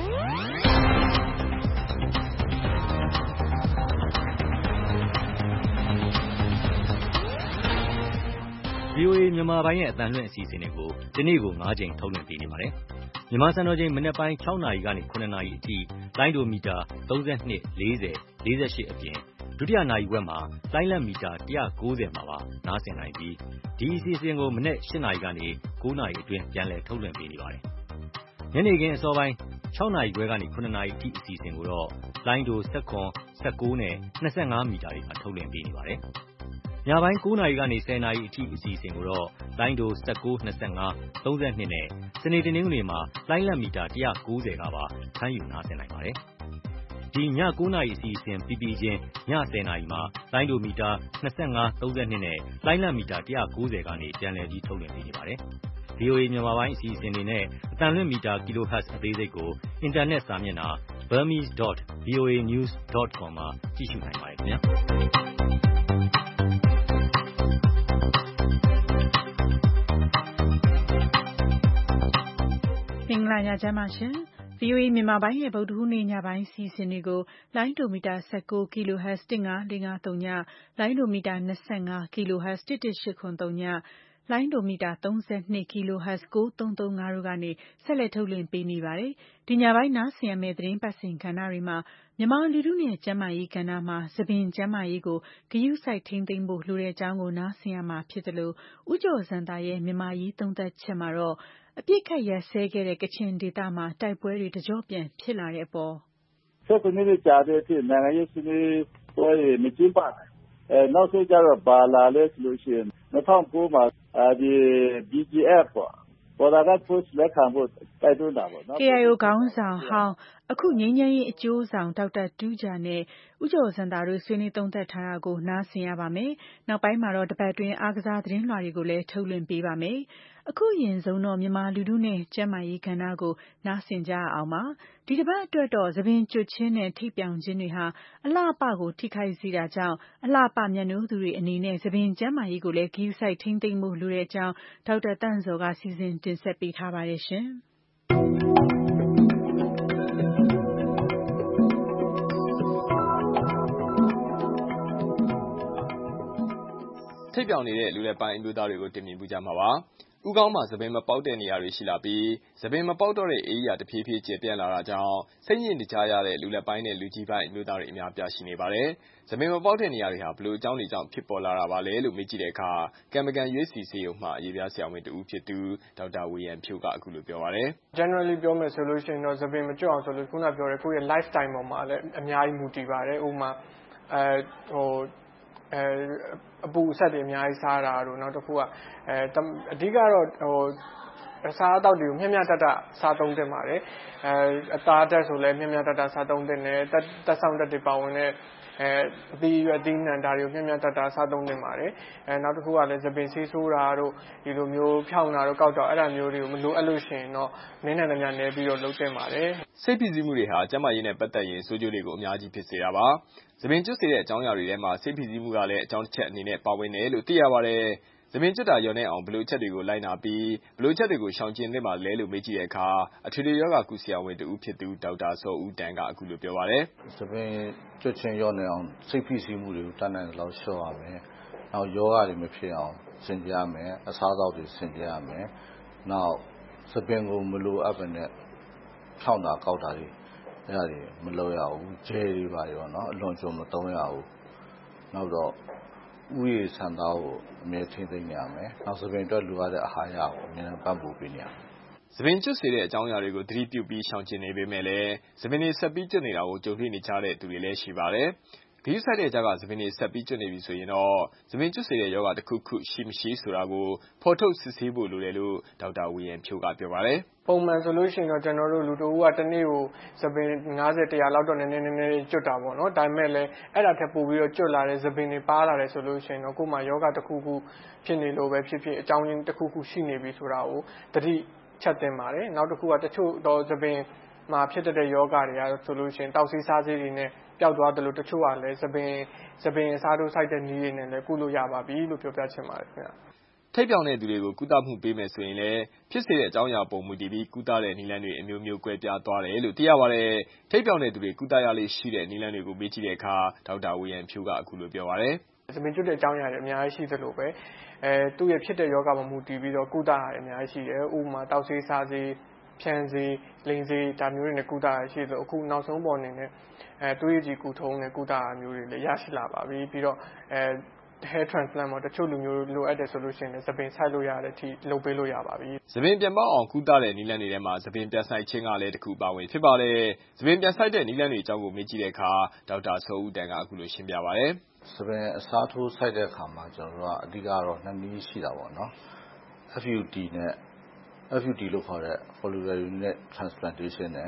VOA မြန်မာပိုင်းရဲ့အသံလွှင့်အစီအစဉ်တွေကိုဒီနေ့ကို9ကြိမ်ထုတ်လွှင့်ပေးနေပါတယ်။မြန်မာစံတော်ချိန်မနက်ပိုင်း6နာရီကနေ9နာရီအထိလိုင်းဒိုမီတာ32 40 48အပြင်ဒုတိယနာရီဝက်မှာလိုင်းလံမီတာ190မှာပါနားဆင်နိုင်ပြီးဒီအစီအစဉ်ကိုမနက်8နာရီကနေ9နာရီအတွင်းပြန်လည်ထုတ်လွှင့်ပေးနေပါတယ်။ညနေခင်းအစောပိုင်း6 နာရီခွဲကနေ9 နာရီအထိအစီအစဉ်ကိုတော့လိုင်းဒို17, 19နဲ့25မီတာတွေမှာထုတ်လွှင့်ပေးနေပါတယ်။ညပိုင်း9 နာရီကနေ10 နာရီအထိအစီအစဉ်ကိုတော့လိုင်းဒို19, 25, 32နဲ့စနေတနင်္ဂနွေမှာလိုင်းလက်မီတာ190ကပါဖမ်းယူနားဆင်နိုင်ပါတယ်။ဒီည9 နာရီအစီအစဉ်ပြီးပြီးချင်းည10 နာရီမှာလိုင်းဒိုမီတာ25, 32နဲ့လိုင်းလက်မီတာ190ကနေပြန်လည်ပြီးထုတ်လွှင့်ပေးနေပါတယ်။ VOA မြန်မာပိုင်းအစီအစဉ်တွေနဲ့အသံလွှင့်မီတာ kilohertz အသေးစိတ်ကိုအင်တာနက်စာမျက်နှာ burmese.voanews.com မှာကြည့်ရှုနိုင်ပါတယ်ခင်ဗျာ။မင်္ဂလာညချမ်းပါရှင်။ VOA မြန်မာပိုင်းရဲ့ဗုဒ္ဓဟူးနေ့ညပိုင်းစီစဉ်တွေကိုလိုင်းဒိုမီတာ19 kHz 15453ည၊လိုင်းဒိုမီတာ25 kHz 11803ည၊လိုင်းဒိုမီတာ32 kHz 9335တို့ကနေဆက်လက်ထုတ်လွှင့်ပေးနေပါတယ်။ဒီညပိုင်းနားဆင်ရမယ့်သတင်းပတ်စဉ်ကဏ္ဍတွေမှာမြန်မာလူထုနဲ့ကျန်းမာရေးကဏ္ဍမှာဆံပင်ကျန်းမာရေးကိုဂရုစိုက်ထိန်းသိမ်းဖို့လိုတဲ့အကြောင်းကိုနားဆင်ရမှာဖြစ်သလိုဦးကျော်ဇံသာရဲ့မြန်မာရေးသုံးသပ်ချက်မှာတော့အပြစ်ခတ်ရပ်စဲခဲ့တဲ့ကချင်ဒေသမှာတိုက်ပွဲတွေတကြော့ပြန်ဖြစ်လာတဲ့အပေါ် 17 နှစ်ကြာတဲ့အထိနိုင်ငံရေးဆွေးနွေးပွဲတွေမကျင်းပနိုင်။နောက်ဆုံးကျတော့ဘာလာလဲဆိုလို့ရှိရင်2009မှာဒီ BGF ပေါ့Border Force လက်ခံဖို့တိုက်တွန်းတာပေါ့နော် KIO ခေါင်းဆောင်ဟောင်းအခုငြိမ်းချမ်းရေးအကျိုးဆောင်ဒေါက်တာတူးဂျာနဲ့ဦးကျော်ဇံသာတို့ဆွေးနွေးသုံးသပ်ထားတာကိုနားဆင်ရပါမယ်။နောက်ပိုင်းမှာတော့တပတ်တွင်းအားကစားသတင်းလွှာတွေကိုလည်းထုတ်လွှင့်ပေးပါမယ်။အခုအရင်ဆုံးတော့မြန်မာလူထုနဲ့ကျန်းမာရေးကဏ္ဍကိုနားဆင်ကြရအောင်ပါ။ဒီတစ်ပတ်အတွက်တော့သပင်ကျွတ်ခြင်းနဲ့ထိပ်ပြောင်ခြင်းတွေဟာအလှပကိုထိခိုက်စေတာကြောင့်အလှပမြတ်နိုးသူတွေအနေနဲ့သပင်ကျန်းမာရေးကိုလည်းဂရုစိုက်ထိန်းသိမ်းဖို့လိုတဲ့အကြောင်းဒေါက်တာတန့်ဇော်ကစီစဉ်တင်ဆက်ပေးထားပါတယ်ရှင်။ထိပ်ပြောင်နေတဲ့လူလယ်ပိုင်းအမျိုးသားတွေကိုတင်ပြပူကြမှာပါ။ဦးခေါင်းမှာသပင်မပေါက်တဲ့နေရာတွေရှိလာပြီးသပင်မပေါက်တော့တဲ့အေးရတဖြည်းဖြည်းကျယ်ပြန့်လာတာကြောင့်စိတ်ညစ်နေကြရတဲ့လူလယ်ပိုင်းနဲ့လူကြီးပိုင်းအမျိုးသားတွေအများပြားရှိနေပါတယ်။သပင်မပေါက်တဲ့နေရာတွေဟာဘလို့အကြောင်းတွေကြောင့်ဖြစ်ပေါ်လာတာပါလဲလို့မေးကြည့်တဲ့အခါကံမကန်ရွေးစီစေုံမှအရေးပြားဆရာဝန်တူဦးဖြစ်သူဒေါက်တာဝေယံဖြိုးကအခုလိုပြောပါတယ်။ Generally ပြောမယ်ဆိုလို့ရှိရင်တော့သပင်မကျွတ်အောင်ဆိုလို့ခုနပြောတဲ့ကိုယ့်ရဲ့ lifestyle ပေါ်မှာလည်းအများကြီးမူတည်ပါတယ်။ဥပမာအပူအဆက်တွေအများကြီးစားတာတို့နောက်တစ်ခုကအဓိကတော့အစားအသောက်တွေကိုမျှမျှတတစားသုံးသင့်ပါတယ်အသားတက်ဆိုလည်းမျှမျှတတစားသုံးသင့်တယ်တက်ဆောင်တက်တွေပါဝင်တဲ့အသီးအနှံဒါတွေကိုမျှမျှတတစားသုံးသင့်ပါတယ်နောက်တစ်ခုကလည်းသပင်ဆေးဆိုးတာတို့ဒီလိုမျိုးဖြောင်းတာတို့ကောက်တာအဲ့ဒါမျိုးတွေကိုမလိုအပ်လို့ရှိရင်တော့နည်းနည်းနည်းပြီးတော့လုပ်သင့်ပါတယ်စိတ်ဖိစီးမှုတွေဟာကျန်းမာရေးနဲ့ပတ်သက်ရင်ဆိုးကျိုးတွေကိုအများကြီးဖြစ်စေတာပါသပင်ကျွတ်စေတဲ့အကြောင်းအရာတွေထဲမှာစိတ်ဖိစီးမှုကလည်းအကြောင်းတစ်ချက်အနေနဲ့ပါဝင်တယ်လို့သိရပါတယ်သပင်ကျွတ်တာလျော်နေအောင်ဘလို့ချက်တွေကိုလိုက်နာပြီးဘလို့ချက်တွေကိုရှောင်ကျဉ်သင့်ပါလဲလို့မေးကြည့်တဲ့အခါအထွေထွေယောဂကုဆရာဝန်တူဦးဖြစ်သူဒေါက်တာစောဦးတန်းကအခုလိုပြောပါတယ်သပင်ကျွတ်ခြင်းလျော့နေအောင်စိတ်ဖိစီးမှုတွေကိုတတ်နိုင်သလောက်လျှော့ရမယ်နောက်ယောဂတွေမဖြစ်အောင်စင်ကြရမယ်အစားအသောက်တွေစင်ကြရမယ်နောက်သပင်ကိုမလိုအပ်ဘဲနဲ့ဖြောင်းတာကောက်တာတွေအဲ့ဒါတွေမလုပ်ရဘူးဂျယ်တွေပါရောနော်အလွန်ကြုံမသုံးရဘူးနောက်တော့ဥယျာဉ်ဆန်သားကိုအမြဲထိန်းသိမ်းရမယ်နောက်သပင်အတွက်လိုအပ်တဲ့အာဟာရကိုအမြဲပံ့ပိုးပေးနေရမယ်သပင်ကျွတ်စေတဲ့အကြောင်းအရာတွေကိုသတိပြုပြီးရှောင်ကျဉ်နေပေမဲ့လည်းသပင်တွေဆက်ပြီးကျွတ်နေတာကိုကြုံတွေ့နေကြတဲ့သူတွေလည်းရှိပါတယ်ဂရုစိုက်တဲ့ကြားကသပင်တွေဆက်ပြီးကျွတ်နေပြီဆိုရင်တော့သပင်ကျွတ်စေတဲ့ယောဂတစ်ခုခုရှိမရှိဆိုတာကိုဖော်ထုတ်စစ်ဆေးဖို့လိုတယ်လို့ဒေါက်တာဝေယံဖြိုးကပြောပါတယ်ပုံမှန်ဆိုလို့ရှိရင်တော့ကျွန်တော်တို့လူတဦးကတစ်နေ့ကိုသပင်90 100လောက်တော့နည်းနည်းကျွတ်တာပေါ့နော်ဒါပေမဲ့လည်းအဲ့ဒါထက်ပိုပြီးတော့ကျွတ်လာတဲ့သပင်တွေပါလာတယ်ဆိုလို့ရှိရင်တော့ကိုယ်မှာယောဂတစ်ခုခုဖြစ်နေလို့ပဲဖြစ်ဖြစ်အကြောင်းရင်းတစ်ခုခုရှိနေပြီဆိုတာကိုသတိချက်တင်ပါတယ်နောက်တစ်ခုကတချို့တော့သပင်မှာဖြစ်တဲ့ယောဂတွေကဆိုလို့ရှိရင်တောက်ဆေးစားဆေးတွေနဲ့ပျောက်သွားတယ်လို့တချို့ကလည်းသပင်အစားထိုးစိုက်တဲ့နည်းတွေနဲ့လည်းကုလို့ရပါပြီလို့ပြောပြချင်ပါတယ်ခင်ဗျထိပ်ပြောင်တဲ့သူတွေကိုကုသမှုပေးမယ်ဆိုရင်လည်းဖြစ်စေတဲ့အကြောင်းအရာပုံမူတည်ပြီးကုသတဲ့နည်းလမ်းတွေအမျိုးမျိုးကွဲပြားသွားတယ်လို့သိရပါတယ်ထိပ်ပြောင်တဲ့သူတွေကုသရလေးရှိတဲ့နည်းလမ်းတွေကိုမေးကြည့်တဲ့အခါဒေါက်တာဝေယံဖြိုးကအခုလိုပြောပါတယ်သပင်ကျွတ်တဲ့အကြောင်းအရာတွေအများကြီးရှိသလိုပဲသူ့ရဲ့ဖြစ်တဲ့ယောဂမှာမူတည်ပြီးတော့ကုသတာအများကြီးရှိတယ်ဥပမာတောက်ဆေးစားဆေးဖြန်းဆေးလိန်ဆေးဒါမျိုးတွေနဲ့ကုသရရှိသလိုအခုနောက်ဆုံးပေါ်အနေနဲ့သွေးကြည်ကူထုံးနဲ့ကုသတာမျိုးတွေလည်းရရှိလာပါပြီပြီးတော့ hair transplant မှာတချို့လူမျိုးလိုအပ်တယ်ဆိုလို့ရှိရင်သပင်စိုက်လို့ရတဲ့အထိလုပ်ပေးလို့ရပါပြီ။ဆံပင်ပြန်ပေါက်အောင်ကုသတဲ့နည်းလမ်းတွေထဲမှာဆံပင်ပြန်ဆိုင်ခြင်းကလည်းတစ်ခုပါဝင်ဖြစ်ပါတယ်။ဆံပင်ပြန်ဆိုင်တဲ့နည်းလမ်းတွေအကြောင်းကိုမေးကြည့်တဲ့အခါဒေါက်တာစောဦးတန်ကအခုလိုရှင်းပြပါတယ်။ဆံပင်အစားထိုးစိုက်တဲ့အခါမှာကျွန်တော်တို့ကအဓိကတော့2နည်းရှိတာပေါ့နော်။ FUT နဲ့ FUT လို့ခေါ်တဲ့ follicular unit transplantation နဲ့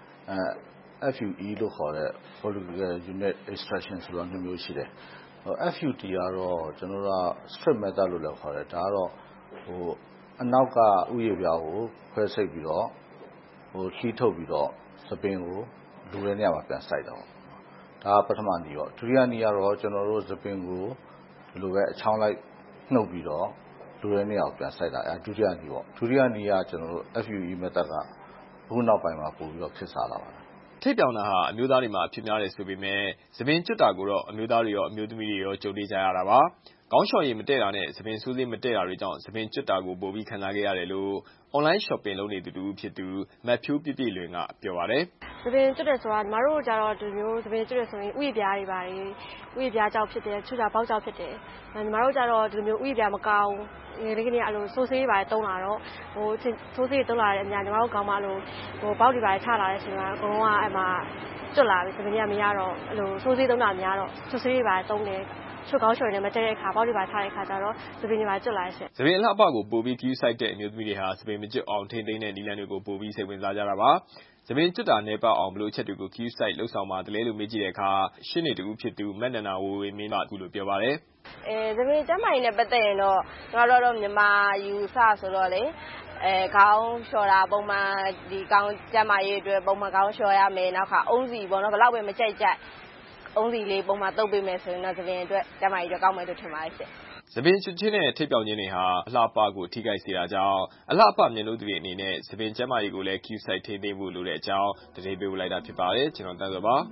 FUE လို့ခေါ်တဲ့ follicular unit extraction ဆိုတာမျိုးရှိတယ်။ FUT ကတော့ကျွန်တော်တို့က strip method လို့လည်းခေါ်တယ်။ဒါကတော့အနောက်ကဥယျာဉ်ပြားကိုခွဲစိတ်ပြီးတော့လှီးထုတ်ပြီးတော့ဆံပင်ကိုလူတဲ့နေရာမှာပြန်စိုက်တာပေါ့။ဒါကပထမနည်းပေါ့။ဒုတိယနည်းကတော့ကျွန်တော်တို့ဆံပင်ကိုဒီလိုပဲအချောင်းလိုက်နှုတ်ပြီးတော့လူတဲ့နေရာကိုပြန်စိုက်တာအဲဒုတိယနည်းပေါ့။ဒုတိယနည်းကကျွန်တော်တို့ FUE method ကအခုနောက်ပိုင်းမှာပို့ပြီးတော့ခေတ်စားလာပါတယ်ထိပ်ပြောင်တာဟာအမျိုးသားတွေမှာဖြစ်များတယ်ဆိုပေမဲ့သပင်ကျွတ်တာကိုတော့အမျိုးသားတွေရောအမျိုးသမီးတွေရောကြုံနေကြရတာပါ။ခေါင်းလျှော်ရည်မတည့်တာနဲ့သပင်ဆိုးစေးမတည့်တာတွေကြောင့်သပင်ကျွတ်တာကိုပိုပြီးခံစားခဲ့ရတယ်လို့ online shopping လုပ်နေသူဖြစ်သူမတ်ဖြိုးပြည့်ပြည့်လွင်ကပြောပါတယ်။သပင်ကျွတ်တယ်ဆိုတာညီမတို့ကြတော့ဒီမျိုးသပင်ကျွတ်တယ်ဆိုရင်ဥယျာဉ်ပြားတွေပါတယ်။ဥယျာဉ်ပြားကြောင့်ဖြစ်တယ်ချွတ်တာပေါက်ကြောင့်ဖြစ်တယ်။ညီမတို့ကြတော့ဒီမျိုးဥယျာဉ်ပြားမကောင်းငယ်လေးကနေအဲ့လိုဆိုးဆေးပါတယ်တုံးလာတော့ဆိုးဆေးတုံးလာတဲ့အများညီမတို့ခေါင်းမှာအဲ့လိုပေါက်တွေပါတယ်ချလာတဲ့အချိန်မှာအကုန်လုံးကအဲ့မှာကျွတ်လာပြီသပင်ကြီးကမရတော့အဲ့လိုဆိုးဆေးတုံးတာများတော့ဆိုးဆေးတွေပါတယ်တုံးတယ်ချွတ်ကောင်းချွတ်နေမတည့်တဲ့အခါပေါက်တွေပါထားတဲ့အခါကျတော့သပင်တွေပါကျွတ်လာရဲ့။သပင်အလှပကိုပိုပြီး view site တဲ့အမျိုးသမီးတွေဟာသပင်မကျွတ်အောင်ထိန်းသိမ်းတဲ့နည်းလမ်းတွေကိုပိုပြီးစိတ်ဝင်စားကြတာပါ။သပင်ကျွတ်တာနဲ့ပတ်အောင်ဘလို့အချက်တွေကို view site လှုပ်ဆောင်ပါတယ်လို့မေးကြည့်တဲ့အခါရှင်းနေတူဖြစ်သူမတ်နန္ဒာဝေဝေမင်းကအခုလိုပြောပါတယ်။သပင်ကျမကြီးနဲ့ပတ်သက်ရင်တော့ကျွန်တော်တို့မြန်မာယူဆဆိုတော့လေခေါင်းလျှော်တာပုံမှန်ဒီခေါင်းကျမကြီးအတွက်ပုံမှန်ခေါင်းလျှော်ရမယ်နောက်ခါအုံးစီပေါ့နော်ဘလောက်ပဲမကြိုက်အုံးစီလေးပုံမှန်တုပ်ပေးမယ်ဆိုရင်တော့သပင်အတွက်ကျမကြီးအတွက်ကောင်းမယ်လို့ထင်ပါတယ်ရှင့်။သပင်ကျွတ်ခြင်းနဲ့ထိပ်ပြောင်ခြင်းတွေဟာအလှပကိုထိခိုက်စေတာကြောင့်အလှပမြင်လို့သူတွေအနေနဲ့သပင်ကျမကြီးကိုလည်း Q site ထိန်းသိမ်းဖို့လိုတဲ့အကြောင်းသတင်းပေးပို့လိုက်တာဖြစ်ပါတယ်ကျွန်တော်တန်းစောပါ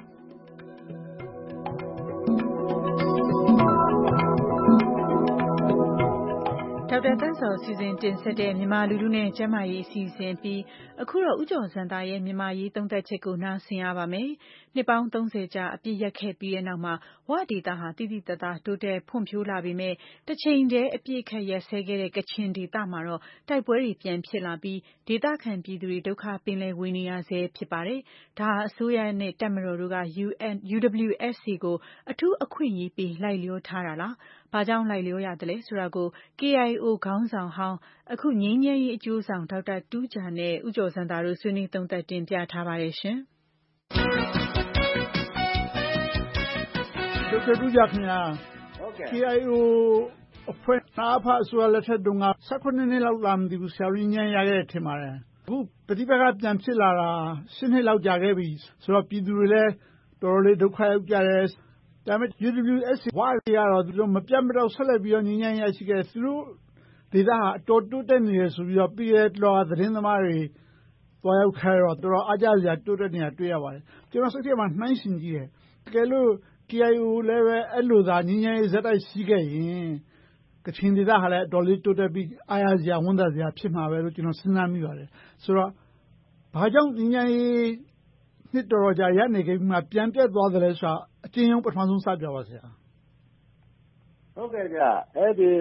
ဒေါက်တာသန့်စောစီစဉ်တင်ဆက်တဲ့မြန်မာလူထုနဲ့ကျန်းမာရေးအစီအစဉ်ပြီးအခုတော့ဦးကျော်စံသားရဲ့မြန်မာရေးသုံးသပ်ချက်ကိုနားဆင်ရပါမယ်။နှစ်ပေါင်း30ကြာအပြည့်ရက်ခဲ့ပြီးတဲ့နောက်မှာဝဒေသဟာတိတိတသားတိုးတက်ဖွံ့ဖြိုးလာပေမဲ့တစ်ချိန်တည်းအပြည့်ခက်ရက်ဆဲခဲ့တဲ့ကချင်ဒေသမှာတော့တိုက်ပွဲတွေပြန်ဖြစ်လာပြီးဒေသခံပြည်သူတွေဒုက္ခပင်လယ်ဝေနေရဆဲဖြစ်ပါတယ်။ဒါဟာအစိုးရနဲ့တပ်မတော်တို့က UWSA ကိုအထူးအခွင့်အရေးပေးလိုက်လျောထားတာလား။ဘာကြောင့်လိုက်လျောရတယ်လဲဆိုတာကို KIO ခေါင်းဆောင်ဟောင်းအခုငြိမ်းချမ်းရေးအကျိုးဆောင်ဒေါက်တာတူးဂျာနဲ့ဦးကျော်စံသားတို့ဆွေးနွေးသုံးသပ်တင်ပြထားပါတယ်ရှင်။ဒေါက်တာတူးဂျာခင်ဗျာ KIO အဖွဲ့နအဖအစိုးရလက်ထက်တုန်းက18နှစ်လောက်လာမသိဘူးဆရာတို့ညံ့ရခဲ့ထင်ပါတယ်။အခုပဋိပက္ခပြန်ဖြစ်လာတာ10နှစ်လောက်ကြာခဲ့ပြီဆိုတော့ပြည်သူတွေလည်းတော်တော်လေးဒုက္ခရောက်ကြတယ်။ဒါပေမဲ့ UWSA ဝတွေကတော့သူတို့မပြတ်မတော့ဆက်လက်ပြီးတော့ငြိမ်းချမ်းရေးရှိခဲ့သူတို့ဒေသဟာအတော်တိုးတက်နေတယ်ဆိုပြီးတော့ပြီးခဲ့တဲ့သတင်းသမားတွေတွားရောက်ခဲ့တော့တော်တော်အားကြစရာတိုးတက်နေတာတွေ့ရပါတယ်။ကျွန်တော်စိတ်ထဲမှာနှိုင်းယှဉ်ကြည့်တယ်။တကယ်လို့ KIO လည်းပဲအဲ့လိုသာငြိမ်းချမ်းရေးဇက်တိုက်ရှိခဲ့ရင်ကချင်ဒေသဟာလည်းအတော်လေးတိုးတက်ပြီးအားရစရာဝန်တာစရာဖြစ်မှာပဲလို့ကျွန်တော်စဉ်းစားမိပါတယ်။ဆိုတော့ဘာကြောင့်ငြိမ်းချမ်းရေးနှစ်တော်တော်ကြာရနေခဲ့ပြီးမှပြန်ပြတ်သွားတယ်လဲဆိုတာအကျဉ်းရုံးပထမဆုံးစပြပါဆရာ။ဟုတ်ကဲ့ဗျ။အဲ့ဒီ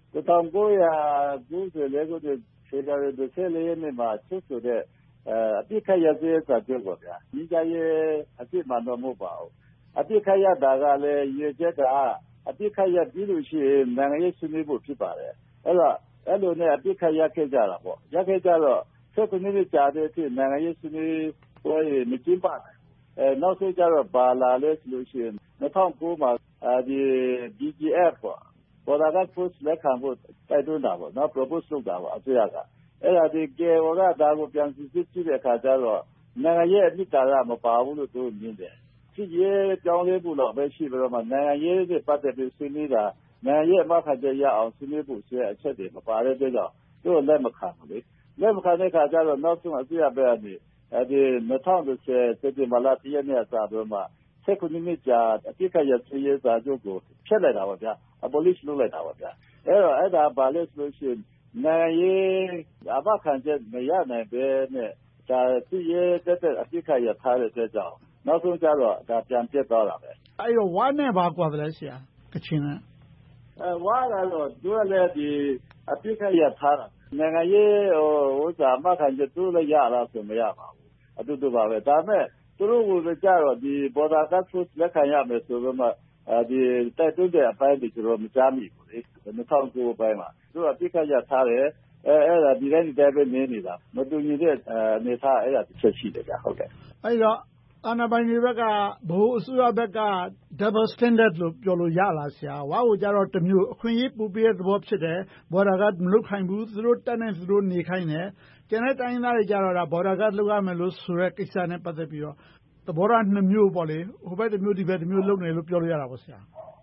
1994ခုနှစ်ဖေဖော်ဝါရီ14ရက်နေ့မှာချုပ်ဆိုတဲ့အပြစ်ခတ်ရသေးစာချုပ်ပါဗျာ။ညီကြရဲ့အပြစ်မှန်တော့မဟုတ်ပါဘူး။အပြစ်ခတ်ရတာကလည်းရည်ချက်ကအပြစ်ခတ်ရပြီးလို့ရှိရင်နိုင်ငံရေးဆွေးနွေးဖို့ဖြစ်ပါတယ်။အဲ့လိုနဲ့အပြစ်ခတ်ရခဲ့ကြတာပေါ့။ရခဲ့ကြတော့19နှစ်ကြာတဲ့အထိနိုင်ငံရေးဆွေးနွေးပွဲမကျင်းပနိုင်။နောက်ဆုံးကျတော့ဘာလာလဲဆိုလို့ရှိရင်2009မှာဒီ BGF ပေါ့Border Guard Force လက်ခံဖို့တိုက်တွန်းတာပေါ့နော် propose လုပ်တာပေါ့အစိုးရကအဲ့ဒါဒီ KIO ကဒါကိုပြန်စစ်ကြည့်တဲ့အခါကျတော့နိုင်ငံရေးအဖြစ်တာကမပါဘူးလို့သူမြင်တယ်စစ်ရေးကြောင်းလေးဖို့တော့ပဲရှိပြီးတော့မှနိုင်ငံရေးနဲ့ပတ်သက်ပြီးဆွေးနွေးတာနိုင်ငံရေးအမှတ်ခံချက်ရအောင်ဆွေးနွေးဖို့ဆိုတဲ့အချက်တွေမပါတဲ့အတွက်ကြောင့်သူ့လက်မခံဘူးလေလက်မခံတဲ့အခါကျတော့နောက်ဆုံးအစိုးရဘက်ကနေဒီ2010စက်တင်ဘာလ1ရက်နေ့အစပြီးမှ19နှစ်ကြာအပြစ်ခတ်ရသေးရေးစာချုပ်ကိုဖျက်လိုက်တာပါဗျာabolish လုပ်လိုက်တာပါဗျာအဲ့ဒါဘာလဲဆိုလို့ရှိရင်နိုင်ငံရေးအမှတ်ခံချက်မရနိုင်ပဲနဲ့ဒါစစ်ရေးတက်အပြစ်ခတ်ရထားတဲ့အတွက်ကြောင့်နောက်ဆုံးကျတော့ဒါပြန်ပြတ်သွားတာပဲအဲ့တော့ဝါနဲ့ဘာကွာတယ်လဲဆရာကချင်ကဝါကတော့သူကလည်းဒီအပြစ်ခတ်ရထားတာနိုင်ငံရေးဥစ္စာအမှတ်ခံချက်သူလည်းရလားဆိုမရပါဘူးအတူတူပါပဲဒါပေမဲ့သူတို့ကကြတော့ဒီ border guard force လက်ခံရမယ်ဆိုတော့မှဒီတိုက်တွန်းတဲ့အပိုင်းတွေကျွန်တော်မကြားမိဘူးလေ2009ပိုင်းမှာသူကပြစ်ခတ်ရထားတယ်အဲ့ဒါဒီတိုင်းပဲနေနေတာမတူညီတဲ့အနေထားအဲ့ဒါတစ်ချက်ရှိတယ်ကြာဟုတ်ကဲ့အဲ့တော့အာဏာပိုင်တွေဘက်ကဘိုးအစိုးရဘက်က double standard လို့ပြောလို့ရလားဆရာဝါကိုကြတော့တစ်မျိုးအခွင့်အရေးပူပေးတဲ့သဘောဖြစ်တယ် border guard မလုပ်ခိုင်းဘူးသူတို့တက်နေသူတို့နေခိုင်းတယ်ကျန်တဲ့တိုင်းသားတွေကြတော့ဒါ border guard လုပ်ရမယ်လို့ဆိုတဲ့ကိစ္စနဲ့ပတ်သက်ပြီးတော့သဘောထားနှစ်မျိုးပေါ့လေဟိုဘက်တစ်မျိုးဒီဘက်တစ်မျိုးလုပ်နေလို့ပြောလို့ရတာပေါ့ဆရာ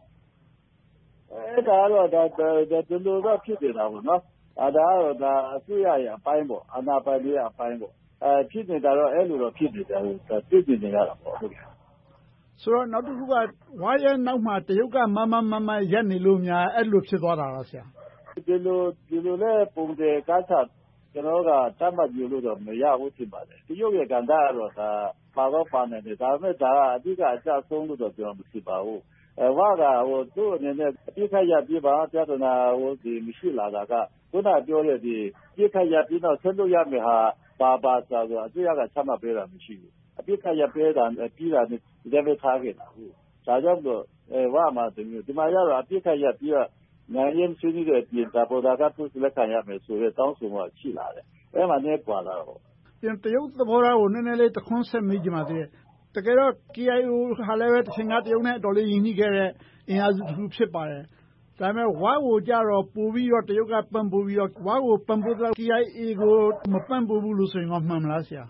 အဲ့ဒါတော့ဒါဒီလိုတော့ဖြစ်နေတာပေါ့နော်ဒါကတော့ဒါအစိုးရရဲ့အပိုင်းပေါ့အာဏာပိုင်တွေရဲ့အပိုင်းပေါ့ဖြစ်နေတာတော့အဲ့လိုတော့ဖြစ်နေတယ်သိနေရတာပေါ့ဟုတ်ကဲ့ဆိုတော့နောက်တစ်ခုကဝါရဲ့နောက်မှာတရုတ်ကမရက်နေလို့များအဲ့လိုဖြစ်သွားတာလားဆရာဒီလိုလဲပုံတယ်ကားချကျွန်တော်ကတတ်မှတ်ယူလို့တော့မရဘူးဖြစ်ပါတယ်တရုတ်ရဲ့ကဏ္ဍကတော့ဒါပါတော့ပါနေတယ်ဒါပေမဲ့ဒါကအဓိကအကျဆုံးလို့တော့ကျွန်တော်မဖြစ်ပါဘူးဝါကသူ့အနေနဲ့အပြစ်ခတ်ရပြပါပြဿနာဒီမရှိလာတာကခုနပြောတဲ့ဒီပြစ်ခတ်ရပြီးတော့ဆက်လို့ရမယ်ဟာပါဆိုတော့အစိုးရကချမှတ်ပေးတာမရှိဘူးအပြစ်ခတ်ရပေးတာပြီးတာနဲ့ဒီပဲထားခဲ့တာဟုတ်ဒါကြောင့်တော့ဝါမှာဒီမှာရတော့အပြစ်ခတ်ရပြီးတော့နိုင်ရင်ဆွေးနွေးတဲ့ပြင်တာပေါ်တာကသူ့လက်ခံရမယ်ဆိုတဲ့တောင်းဆိုမှုရှိလာတယ်အဲ့မှာလည်းပွာလာတော့တရုတ်သဘောထားကိုနည်းနည်းလေးတခွန်းဆက်မေးကြပါသေးတယ်တကယ်တော့ KIO ဟာလည်းပဲတစ်ချိန်ကတရုတ်နဲ့အတော်လေးယဉ်ညိခဲ့တဲ့အင်အားစုတစ်ခုဖြစ်ပါတယ်ဒါပေမဲ့ဝါကိုကြတော့ပို့ပြီးတော့တရုတ်ကပံ့ပိုးပြီးတော့ဝါကိုပံ့ပိုးတော့ KIA ကိုမပံ့ပိုးဘူးလို့ဆိုရင်တော့မှန်မလားဆရာ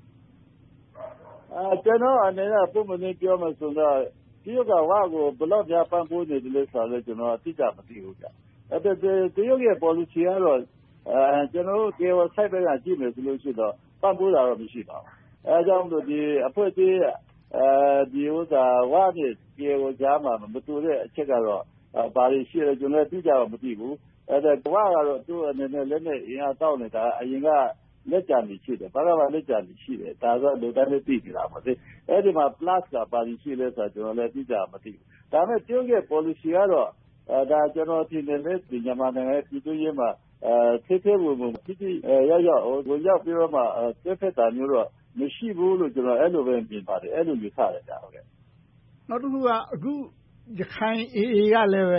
ကျွန်တော်အနေနဲ့ပုံမှန်ပြောမှဆိုတော့တရုတ်ကဝါကိုဘလို့များပံ့ပိုးနေတယ်လို့ဆိုတော့ကျွန်တော်အတိအကျမသိဘူးကြာအဲ့ဒါတရုတ်ရဲ့ policy ကတော့ကျွန်တော်တို့ KIO site ဘက်ကကြည့်မယ်ဆိုလို့ရှိတော့ပံ့ပိုးတာတော့မရှိပါဘူးအဲကြောင့်လို့ဒီအဖွဲ့အစည်းဒီဥစ္စာဝါနဲ့ပြေကိုကြားမှာမတူတဲ့အချက်ကတော့ဘာတွေရှိလဲကျွန်တော်သိကြတော့မသိဘူးအဲ့ဒါဝါကတော့သူ့အနေနဲ့လက်နဲ့အင်အားတောက်နေတာအရင်ကလက်ကြံနေရှိတယ်ဘာကလက်ကြံနေရှိတယ်ဒါဆိုလူတိုင်းသိနေတာပါလေအဲ့ဒီမှာ plus ကဘာတွေရှိလဲဆိုတော့ကျွန်တော်လည်းသိကြမသိဘူးဒါပေမဲ့တရုတ်ရဲ့ policy ကတော့ဒါကျွန်တော်ထင်တယ်လေဒီမြန်မာနိုင်ငံပြည်သူ့ရေးမှာသေးဝင်တိရောက်ဝင်ရောက်ပြီးတော့မှသက်သက်တာမျိုးတော့မရှိဘူးလို့ကျွန်တော်အဲ့လိုပဲမြင်ပါတယ်အဲ့လိုယူဆရတယ်ကြာဟုတ်ကဲ့နောက်တစ်ခုကအခုရခိုင် AA ကလည်းပဲ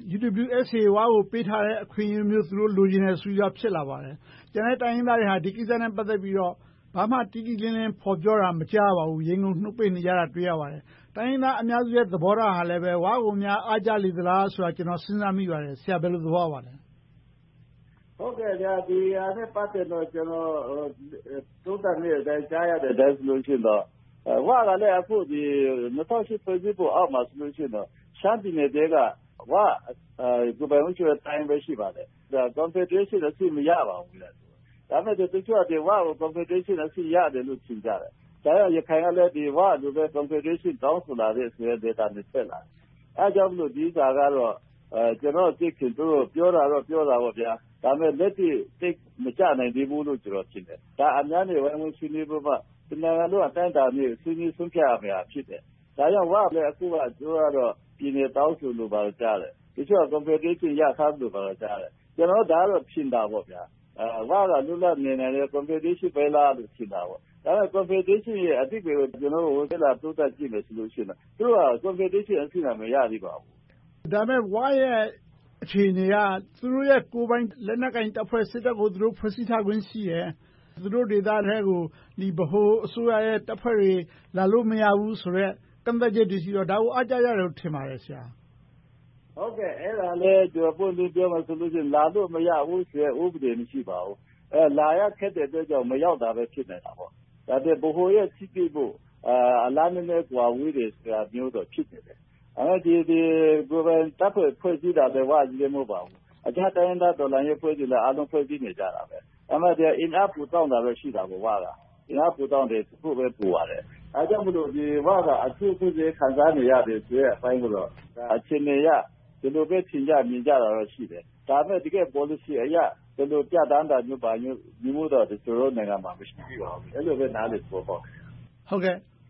UWSA ဝါကိုပေးထားတဲ့အခွင့်အရေးမျိုးသူတို့လိုချင်တယ်ဆိုပြီးဖြစ်လာပါတယ်ကျန်တဲ့တိုင်းရင်းသားတွေဟာဒီကိစ္စနဲ့ပတ်သက်ပြီးတော့ဘာမှတိတိလင်းလင်းဖော်ပြောတာမကြားပါဘူးရင်ကုန်နှုတ်ပိတ်နေကြတာတွေ့ရပါတယ်တိုင်းရင်းသားအများစုရဲ့သဘောထားဟာလည်းပဲဝါကိုများအားကြလေသလားဆိုတာကျွန်တော်စဉ်းစားမိပါတယ်ဆရာဘယ်လိုသဘောပါလဲဟုတ်ကဲ့ဗျာဒီအားနဲ့ပတ်သက်တော့ကျွန်တော်သုံးသပ်နေတဲ့အတိုင်းကြားရတဲ့ resolution တော့ဝါကလည်းအခုဒီ2008ဖွဲ့စည်းပုံအောက်မှာဆိုလို့ရှိရင်တော့ရှမ်းပြည်နယ်ကဝါကိုယ်ပိုင်မှုတဲ့တိုင်းပဲရှိပါတယ်ဒါ confederation အစီမရပါဘူးလေဒါပေမဲ့တချို့ကဝါကို confederation အစီရတယ်လို့ထင်ကြတယ်ဒါရခိုင်ကလည်းဒီဝါလိုပဲ confederation တောင်းဆိုလာတဲ့ဆိုတဲ့ data နဲ့ဆက်လာအဲကြောင့်လို့ဒီစာကတော့ကျွန်တော်သိခင်သူတို့ပြောတာပေါ့ဗျာဒါပေမဲ့လက်တွေ့သိမကြနိုင်သေးဘူးလို့ကျွန်တော်ထင်တယ်ဒါအများနဲ့ဝိုင်းဝန်းဆွေးနွေးဖို့မှဒီနိုင်ငံလုံးအတိုင်းအတာမျိုးဆွေးနွေးဆုံးဖြတ်ရမှာဖြစ်တယ်ဒါကြောင့်ဝါလည်းအခုကပြောရတော့ပြည်နယ်တောင်းဆိုလို့ပါကြားတယ်ဒီချက် confederation ရထားလို့ပါကြားတယ်ကျွန်တော်ဒါတော့ရှင်းတာပေါ့ဗျာဝါကလူလက်နေနေတဲ့ confederation ပဲလားလို့ရှင်းတာပေါ့ဒါပေမဲ့ confederation ရဲ့အတိတ်ကိုကျွန်တော်တို့ဆက်လာတိုးတက်ကြည့်မယ်ဆိုလို့ရှိရင်သူတို့က confederation အဆင့်မရသေးပါဘူးဒါပေမဲ့ဝါရဲ့အခြေအနေကသူတို့ရဲ့ကိုယ်ပိုင်လက်နက်ကင်တပ်ဖွဲ့စစ်တပ်ကိုသူတို့ဖွဲ့စည်းထားခွင့်ရှိတယ်သူတို့ဒေသတွေကိုဒီဗဟိုအစိုးရရဲ့တပ်ဖွဲ့တွေလာလို့မရဘူးဆိုတော့ကန့်သက်ချက်တွေရှိတော့ဒါကိုအားကြရတယ်လို့ထင်ပါတယ်ဆရာဟုတ်ကဲ့အဲ့ဒါလည်းကျွန်တော်ပုံပြပြောမှဆိုလို့ရှိရင်လာလို့မရဘူးဆိုတဲ့ဥပဒေမရှိပါဘူးလာရခက်တဲ့အတွက်ကြောင့်မရောက်တာပဲဖြစ်နေတာပေါ့ဒါပေမဲ့ဗဟိုရဲ့ချိတိဖို့အလားနည်းနည်းကွာဝေးတယ်ဆိုတာမျိုးတော့ဖြစ်နေတယ်ဒီကိုယ်ပိုင်တပ်ဖွဲ့စည်းတာပဲဝါကြီးလည်းမဟုတ်ပါဘူးအခြားတိုင်းဒေသတော်လှန်ရေးဖွဲ့စည်းလည်းအားလုံးဖွဲ့စည်းနေကြတာပဲအမှန်တရားအင်အားပူတောင်းတာပဲရှိတာပေါ့ဝါကအင်အားပူတောင်းတယ်သူ့ပဲပူရတယ်အဲကြောင့်မလို့ဒီဝါကအထူးဖြစ်ခံစားနေရတယ်ဆိုတဲ့အပိုင်းကတော့အချင်းနေရဒီလိုပဲထင်ကြမြင်ကြတာတော့ရှိတယ်ဒါပေမဲ့တကယ် policy အရဒီလိုပြတန်းတာမျိုးပါမျိုးမျိုးတော့ကျွန်တော်နိုင်ငံမှာမရှိဘူးပါဘူးအဲ့လိုပဲနားလည်ဖို့ပေါ့ဟုတ်ကဲ့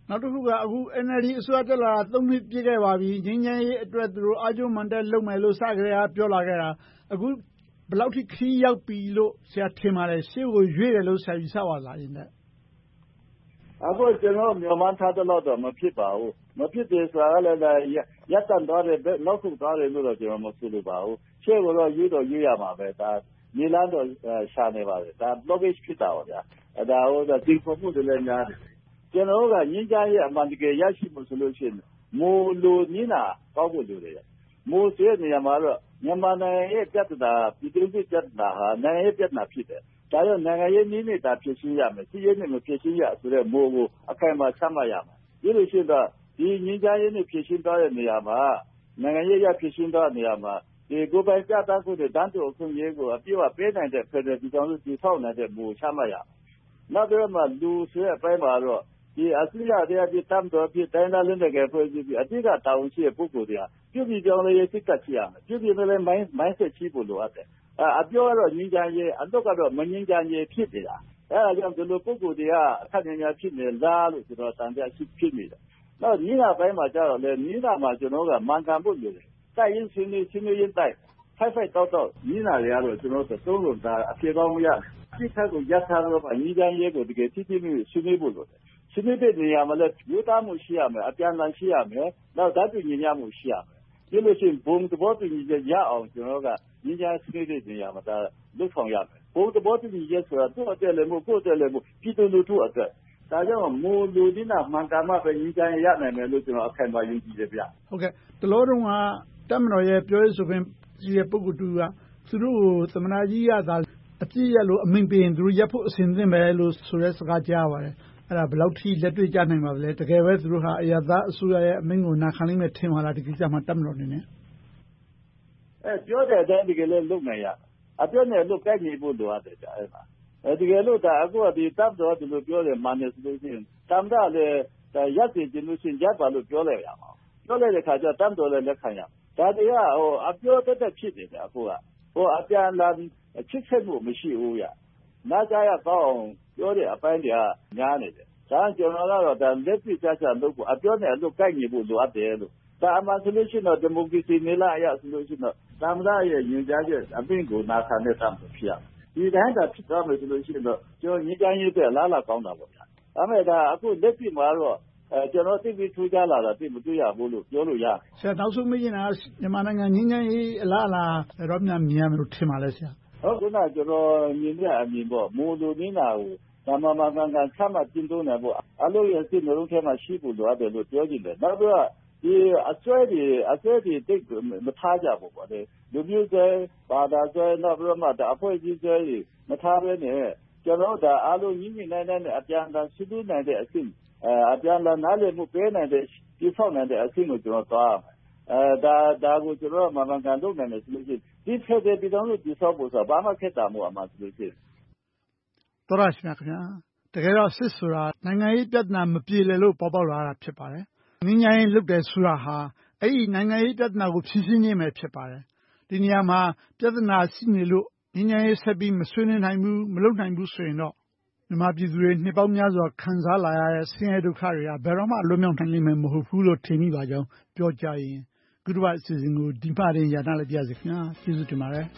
နောက်တစ်ခုကအခု NLD အစိုးရတက်လာတာ3နှစ်ပြည့်ခဲ့ပါပြီငြိမ်းချမ်းရေးအတွက်သူတို့အားကျုံမှန်တဲ့လုပ်မယ်လို့စကြရပြောလာခဲ့တာအခုဘယ်လောက်ထိခရီးရောက်ပြီလို့ဆရာထင်ပါတယ်ရှေ့ကိုရွေ့တယ်လို့ဆရာယူဆပါလားရင်တဲ့အခုကျွန်တော်မျှော်မှန်းထားတဲ့လောက်တော့မဖြစ်ပါဘူးမဖြစ်သေးဆိုတာကလည်းရပ်တန့်သွားတယ်နောက်ဆုံးသွားတယ်လို့တော့ကျွန်တော်မဆိုလိုပါဘူးရှေ့ကတော့ရွေ့ရမှာပဲဒါမြေလမ်းတော့ရှာနေပါတယ်ဒါ blockage ဖြစ်တာပါဗျာဒါဟိုဒီပုံမှုတွေလည်းများတယ်ကျွန်တော်ကငင်းကြရဲ့အမှန်တကယ်ရရှိမှုဆိုလို့ရှိရင်မိုးလိုနင်းတာကောက်ဖို့လိုတယ်မိုးတဲ့နေရာမှာတော့မြန်မာနိုင်ငံရဲ့ပြဿနာပြည်တွင်းပြဿနာဟာနိုင်ငံရေးပြဿနာဖြစ်တယ်ဒါကြောင့်နိုင်ငံရေးနည်းနဲ့ဒါဖြေရှင်းရမယ်စီးရဲနဲ့မဖြေရှင်းရဆိုတဲ့မိုးကိုအခိုင်အမာချမှတ်ရမယ်ဒီလိုရှိတော့ဒီငင်းကြရဲ့နဲ့ဖြေရှင်းသွားတဲ့နေရာမှာနိုင်ငံရေးရဖြေရှင်းသွားတဲ့နေရာမှာဒီကိုယ်ပိုင်ပြသမှုတွေတန်းတူအခွင့်အရေးကိုအပြည့်အဝပေးနိုင်တဲ့ဖက်ဒရယ်ပြည်ထောင်စုတည်ဆောက်နိုင်တဲ့မိုးချမှတ်ရနောက်ပြီးမှလူဆိုတဲ့အပိုင်းမှာတော့ဒီအစိုးရတရားပြည်တမ်းတော်ပြည်တိုင်းသားလက်နက်ကိုဖွဲ့စည်းပြီးအတိတ်ကတာဝန်ရှိတဲ့ပုဂ္ဂိုလ်တွေကပြုပြီးပြောင်းလဲရေးစိတ်ကချရမယ်ပြုပြီးလည်းမိုင်းဆက်ချဖို့လိုအပ်တယ်အပြောကတော့ငြင်းကြရေးအတော့ကတော့မငြင်းကြရေးဖြစ်နေတာအဲဒါကြောင့်ဒီလိုပုဂ္ဂိုလ်တွေကအခက်အခဲဖြစ်နေလားလို့ကျွန်တော်တန်တရားရှိဖြစ်နေတယ်နောက်ညီနာပိုင်းမှာကျတော့လေညီနာမှာကျွန်တော်ကမှန်ကန်ဖို့လိုတယ်တိုက်ရင်ရှင်းနေရင်တိုက်ဖိုက်တော့ညီနာတွေကတော့ကျွန်တော်တို့သုံးလို့ဒါအပြေကောင်းမရဒီခက်ကိုရပ်ထားတော့ညီကြရေးကိုတကယ်တိတိကျကျရှင်းနေဖို့လိုတယ်ရှင်းနေတဲ့နေရာမှာလည်းယူသားမှုရှိရမယ်အပြန်အလှန်ရှိရမယ်နောက်ဓာတ်ပြညံ့မှုရှိရမယ်ဒီလိုရှိရင်ဘုံသဘောတူညီချက်ရအောင်ကျွန်တော်ကညီကြရှင်းနေတဲ့နေရာမှာဒါလုပ်ဆောင်ရမယ်ဘုံသဘောတူညီချက်ဆိုတာသူ့အတက်လည်းမဟုတ်ကိုယ်တက်လည်းမဟုတ်ပြည်သူလူထုအတွက်ဒါကြောင့်မိုးလူဒီနာမှန်ကန်မှပဲညီကြရနိုင်မယ်လို့ကျွန်တော်အခိုင်အမာယုံကြည်တယ်ဗျဟုတ်ကဲ့တလောတုန်းကတပ်မတော်ရဲ့ပြောရေးဆိုခွင့်ရှိတဲ့ပုဂ္ဂိုလ်တူကသူတို့ကိုသမနာကြီးရတာအပြည့်ရလို့အမိန်ပေးရင်သူတို့ရပ်ဖို့အစဉ်သင့်ပဲလို့ဆိုတဲ့စကားကြားပါတယ်အဲ့ဒါဘယ်လောက်ထိလက်တွေ့ကြနိုင်ပါလဲတကယ်ပဲသူတို့ဟာအရသာအစိုးရရဲ့အမိန့်ကိုနာခံနိုင်မယ်ထင်ပါလားဒီကိစ္စမှာတပ်မတော်နေနဲ့ပြောတဲ့အတိုင်းတကယ်လည်းလုပ်နိုင်ရအပြောနဲ့လုပ်ကိုက်နေဖို့လိုအပ်တယ်ကြာအဲ့မှာတကယ်လို့ဒါအခုဒီတပ်တော်ဒီလိုပြောတယ်မှန်တယ်ဆိုလို့ရှိရင်တမ်တာလည်းရပ်စီခြင်းလို့ရှိရင်ရပ်ပါလို့ပြောလိုက်ရမှာပြောလိုက်တဲ့ခါကျတပ်တော်လည်းလက်ခံရဒါတွေကအပြောတတ်ဖြစ်နေတယ်အခုကအပြန်လာချစ်ဆက်မှုမရှိဘူးရနာကြရကောင်းအောင်ပြောတဲ့အပိုင်းတွေကများနေတယ်ဒါကျွန်တော်ကတော့ဒါလက်ပြချချလုပ်ဖို့အပြောနဲ့အလုပ်ကိုက်ညီဖို့လိုအပ်တယ်လို့ဒါအမှန်ဆိုလို့ရှိရင်တော့ဒီမိုကရေစီနေလာရဆိုလို့ရှိရင်တော့သမ္မတရဲ့ညွှန်ကြားချက်အပင်ကိုနာခံတဲ့တမ်းဖြစ်ရဒီတိုင်းသာဖြစ်သွားမယ်ဆိုလို့ရှိရင်တော့ကျွန်တော်ညှိနှိုင်းရေးအတွက်လားကောင်းတာပေါ့ဗျာဒါပေမဲ့ဒါအခုလက်ပြမှာတော့ကျွန်တော်သိပြီးထူးခြားလာတာသိမတွေ့ရဘူးလို့ပြောလို့ရတယ်ဆရာနောက်ဆုံးမေးချင်တာမြန်မာနိုင်ငံငြိမ်းချမ်းရေးအလားအလာတော့မြင်ရမယ်လို့ထင်ပါလဲဆရာဟုတ်ကဲ့ကျွန်တော်မြင်တဲ့အမြင်ပေါ့မိုးလိုနေတာကိုဒါမှမကန်ကန်ချမှတ်ကျင်းသုံးတယ်ပေါ့အလို့ရစစ်မျိုးလုံးထဲမှာရှိဖို့လိုအပ်တယ်လို့ပြောကြည့်တယ်နောက်တော့ဒီအစွဲတွေတိတ်မထားကြဘူးပေါ့လေလူမျိုးတွေဘာသာတွေနောက်ပြီးတော့မှဒါအဖွဲ့အစည်းတွေမထားဘဲနဲ့ကျွန်တော်ဒါအားလုံးညီညီနိုင်နိုင်နဲ့အပြန်အလှန်ဆွေးနွေးနိုင်တဲ့အဆင့်အပြန်အလှန်နားလည်မှုပေးနိုင်တဲ့ဒီဖောက်နိုင်တဲ့အဆင့်ကိုကျွန်တော်သွားဒါကိုကျွန်တော်မှန်ကန်လုပ်နိုင်တယ်ဆိုလို့ရှိရင်ဒီဖက်တဲ့ပြည်တော်လို့ဒီဆောက်ဖို့ဆိုဘာမှခက်တာမို့အမှဆိုလို့ရှိရင်တော်ရရှိမြခင်ဗျာတကယ်တော့စစ်ဆိုတာနိုင်ငံရေးပြဿနာမပြေလည်လို့ပေါ်ပေါက်လာတာဖြစ်ပါတယ်ငြိမ်းချမ်းရေးလုပ်တယ်ဆိုတာဟာအဲ့ဒီနိုင်ငံရေးပြဿနာကိုဖြေရှင်းခြင်းပဲဖြစ်ပါတယ်ဒီနေရာမှာပြဿနာရှိနေလို့ငြိမ်းချမ်းရေးဆက်ပြီးမဆွေးနွေးနိုင်ဘူးမလုပ်နိုင်ဘူးဆိုရင်တော့မြန်မာပြည်သူတွေနှစ်ပေါင်းများစွာခံစားလာရတဲ့ဆင်းရဲဒုက္ခတွေကဘယ်တော့မှလွတ်မြောက်နိုင်လိမ့်မယ်မဟုတ်ဘူးလို့ထင်မိပါကြောင်းပြောကြရင်ကုတ္တဘအစီအစဉ်ကိုဒီမှတင်ရနာလိုက်ပြရစီခင်ဗျာကျေးဇူးတင်ပါတယ်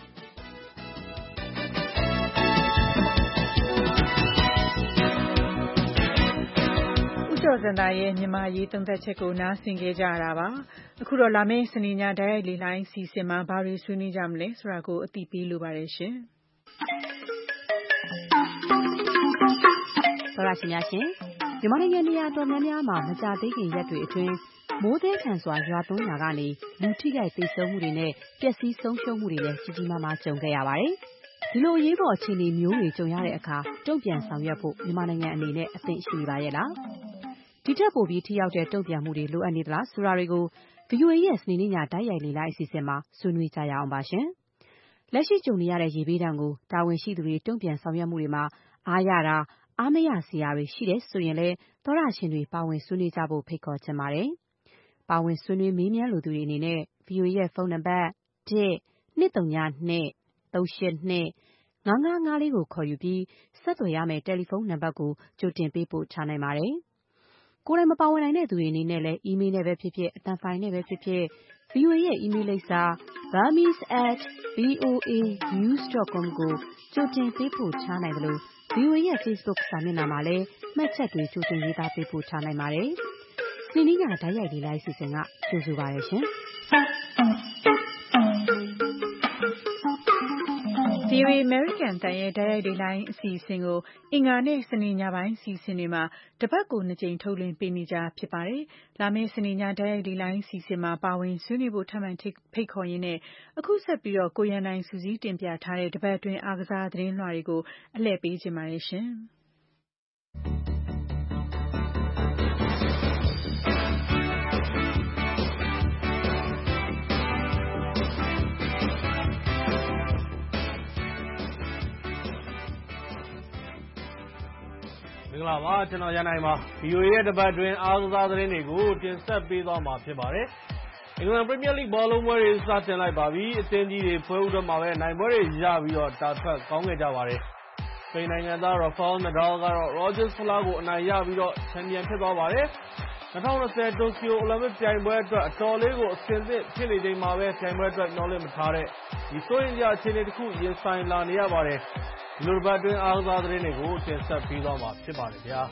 ကျော်စံသားရဲ့မြန်မာရေးသုံးသပ်ချက်ကိုနားဆင်ကြရတာပါအခုတော့လာမယ့်စနေညတိုက်ရိုက်လေလိုင်းစီစဉ်မှာဘာတွေဆွေးနွေးကြမလဲဆိုတာကိုအသိပေးလိုပါတယ်ရှင်သောရရှိများရှင်မြန်မာနိုင်ငံနေရာတော်များများမှာမကြသေးခင်ရက်တွေအတွင်းမိုးသေးခံစွာရွာသွန်းရာကနေလူထိခိုက်သေဆုံးမှုတွေနဲ့ပျက်စီးဆုံးရှုံးမှုတွေလည်းကြီးကြီးမားမားကြုံခဲ့ရပါတယ်ဒီလိုအရေးပေါ်အခြေအနေမျိုးတွေကြုံရတဲ့အခါတုံ့ပြန်ဆောင်ရွက်ဖို့မြန်မာနိုင်ငံအနေနဲ့အသင့်ရှိပါရဲ့လားဒီထက်ပိုပြီးထိရောက်တဲ့တုံ့ပြန်မှုတွေလိုအပ်နေသလားဆိုတာတွေကို VOA ရဲ့စနေနေ့ညတိုက်ရိုက်လေ့လာအစီအစဉ်မှာဆွေးနွေးကြရအောင်ပါရှင်။လက်ရှိကြုံနေရတဲ့ရေဘေးဒဏ်ကိုတာဝန်ရှိသူတွေတုံ့ပြန်ဆောင်ရွက်မှုတွေမှာအားရတာအားမရစရာတွေရှိတယ်ဆိုရင်လည်းသောရရှင်တွေပါဝင်ဆွေးနွေးကြဖို့ဖိတ်ခေါ်ချင်ပါတယ်။ပါဝင်ဆွေးနွေးမေးမြန်းလိုသူတွေအနေနဲ့ VOA ရဲ့ဖုန်းနံပါတ် 1-202-382-9954ကိုခေါ်ယူပြီးဆက်သွယ်ရမယ့်တယ်လီဖုန်းနံပါတ်ကိုကြိုတင်ပေးပို့ချနိုင်ပါတယ်။ကိုယ်တိုင်မပါဝင်နိုင်တဲ့သူတွေအနေနဲ့လည်း အီးမေးလ်နဲ့ပဲဖြစ်ဖြစ် အသံဖိုင်နဲ့ပဲဖြစ်ဖြစ် VOA ရဲ့အီးမေးလ်လိပ်စာ burmese@voanews.com ကိုကြိုတင်ပေးပို့ချနိုင်သလို VOA ရဲ့ Facebook စာမျက်နှာမှာလည်းမှတ်ချက်တွေကြိုတင်ရေးသားပေးပို့ချနိုင်ပါတယ်။စနေနေ့ညတိုက်ရိုက်လေ့လာအစီအစဉ်ကကြိုဆိုပါရရှင်။ VOA American တန်ရဲ့တိုက်ရိုက်လေ့လာအစီအစဉ်ကိုအင်္ဂါနဲ့စနေညပိုင်းအစီအစဉ်တွေမှာတပတ်ကို2ကြိမ်ထုတ်လွှင့်ပေးနေကြဖြစ်ပါတယ်။လာမယ့်စနေညတိုက်ရိုက်လေ့လာအစီအစဉ်မှာပါဝင်ဆွေးနွေးဖို့ထပ်မံဖိတ်ခေါ်ရင်းနဲ့အခုဆက်ပြီးတော့ကိုရန်နိုင်စူးစီးတင်ပြထားတဲ့တပတ်အတွင်းအားကစားသတင်းလွှာတွေကိုအလှည့်ပေးခြင်းပါတယ်ရှင်။မင်္ဂလာပါကျွန်တော်ရန်နိုင်ပါ VOA ရဲ့တပတ်အတွင်းအားကစားသတင်းတွေကိုတင်ဆက်ပေးသွားမှာဖြစ်ပါတယ်။အင်္ဂလန်ပရီးမီးယားလိဘောလုံးပွဲတွေစတင်လိုက်ပါပြီ။အသင်းကြီးတွေပွဲဦးတော့မှာပဲနိုင်ပွဲတွေရပြီးတော့တာထွက်ကောင်းခဲ့ကြပါတယ်။စပိန်နိုင်ငံသား Rafael Nadal ကတော့ Roger Federer ကိုအနိုင်ရပြီးတော့ချန်ပီယံဖြစ်သွားပါတယ်။2020 တိုကျိုအိုလံပစ်ပြိုင်ပွဲအတွက်အတော်လေးကိုအဆင်သင့်ဖြစ်နေချိန်မှာပဲပြိုင်ပွဲအတွက်မျှော်လင့်မထားတဲ့ဒီစိုးရိမ်စရာအခြေအနေတစ်ခုရင်ဆိုင်လာနေရပါတယ်။ဒီလိုတပတ်အတွင်းအားကစားသတင်းတွေကိုတင်ဆက်ပေးသွားမှာဖြစ်ပါတယ်ဗျာ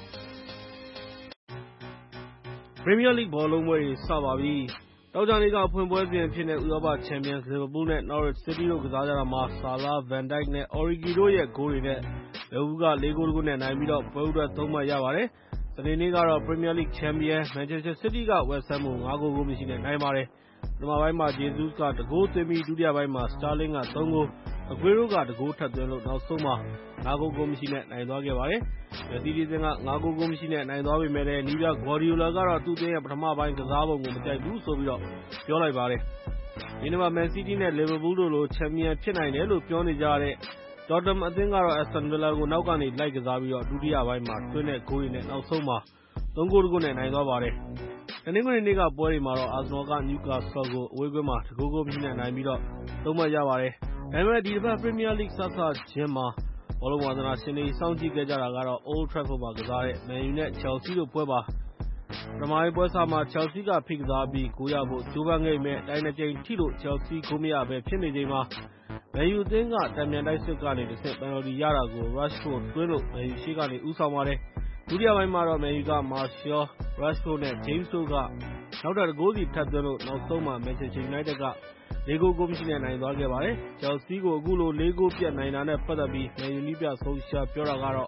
ပရီးမီးယားလိဘောလုံးပွဲတွေစပါပြီ။တောက်ကြနေ့ကဖွင့်ပွဲစဉ်ဖြစ်တဲ့ဥရောပချန်ပီယံလီဗာပူးနဲ့ Norwich City တို့ကစားကြတာမှာ Salah, Van Dijk နဲ့ Origi တို့ရဲ့ဂိုးတွေနဲ့လီဗာပူးက4 ဂိုး 1 ဂိုးနဲ့နိုင်ပြီးတော့ပွဲဦးအတွက်3 မှတ်ရပါတယ်။စနေနေ့ကတော့ Premier League ချန်ပီယံ Manchester City က West Ham ကို5 ဂိုး မရှိနဲ့နိုင်ပါတယ်။ပထမပိုင်းမှာ Jesus က1 ဂိုးသွင်းပြီးဒုတိယပိုင်းမှာ Sterling က3 ဂိုး၊ Aguero က1 ဂိုးထပ်သွင်းလို့နောက်ဆုံးမှာ5 ဂိုး မရှိနဲ့နိုင်သွားခဲ့ပါတယ်။ မယ်စီးတီးအသင်းက5 ဂိုး မရှိနဲ့နိုင်သွားပေမဲ့လည်းနည်းပြ Guardiola ကတော့သူ့အသင်းရဲ့ပထမပိုင်းကစားပုံကိုမကြိုက်ဘူးဆိုပြီးတော့ပြောလိုက်ပါတယ်။ဒီနေ့မှာ Man City နဲ့ Liverpool တို့လိုချန်ပီယံဖြစ်နိုင်တယ်လို့ပြောနေကြတဲ့ Tottenham အသင်းကတော့ Aston Villa ကိုနောက်ကနေလိုက်ကစားပြီးတော့ဒုတိယပိုင်းမှာသွင်းတဲ့ဂိုးတွေနဲ့နောက်ဆုံးမှာ3 ဂိုး 1 ဂိုးနဲ့နိုင်သွားပါတယ်။တနင်္ဂနွေနေ့ကပွဲတွေမှာတော့ Arsenal က Newcastle ကိုအဝေးကွင်းမှာ1 ဂိုး မရှိနဲ့နိုင်ပြီးတော့3 မှတ်ရပါတယ်။ဒါပေမဲ့ဒီတစ်ပတ် Premier League စခြင်းမှာဘောလုံးဝါသနာရှင်တွေစောင့်ကြည့်ခဲ့ကြတာကတော့ Old Trafford မှာကစားတဲ့ Man U နဲ့ Chelsea တို့ပွဲပါ။ပထမပိုင်းပွဲစမှာ Chelsea ကဖိကစားပြီးဂိုးရဖို့ကြိုးပမ်းခဲ့ပေမဲ့တိုင်2 ကြိမ်ထိလို့ Chelsea ဂိုးမရဘဲဖြစ်နေချိန်မှာ Man U အသင်းကတန်ပြန်တိုက်စစ်ကနေတဆင့်ပယ်နယ်တီရတာကို Rashford သွင်းလို့ Man U ရှေ့ကနေဦးဆောင်ပါတယ်။ဒုတိယပိုင်းမှာတော့ Man U က Martial, Rashford နဲ့ James တို့ကနောက်ထပ်1 ဂိုးစီထပ်သွင်းလို့နောက်ဆုံးမှာ Manchester United က4 ဂိုး 1 မရှိနဲ့နိုင်သွားခဲ့ပါတယ်။ Chelsea ကိုအခုလို4 ဂိုးပြတ်နိုင်တာနဲ့ပတ်သက်ပြီး Man U နည်းပြဆိုရှယ်ပြောတာကတော့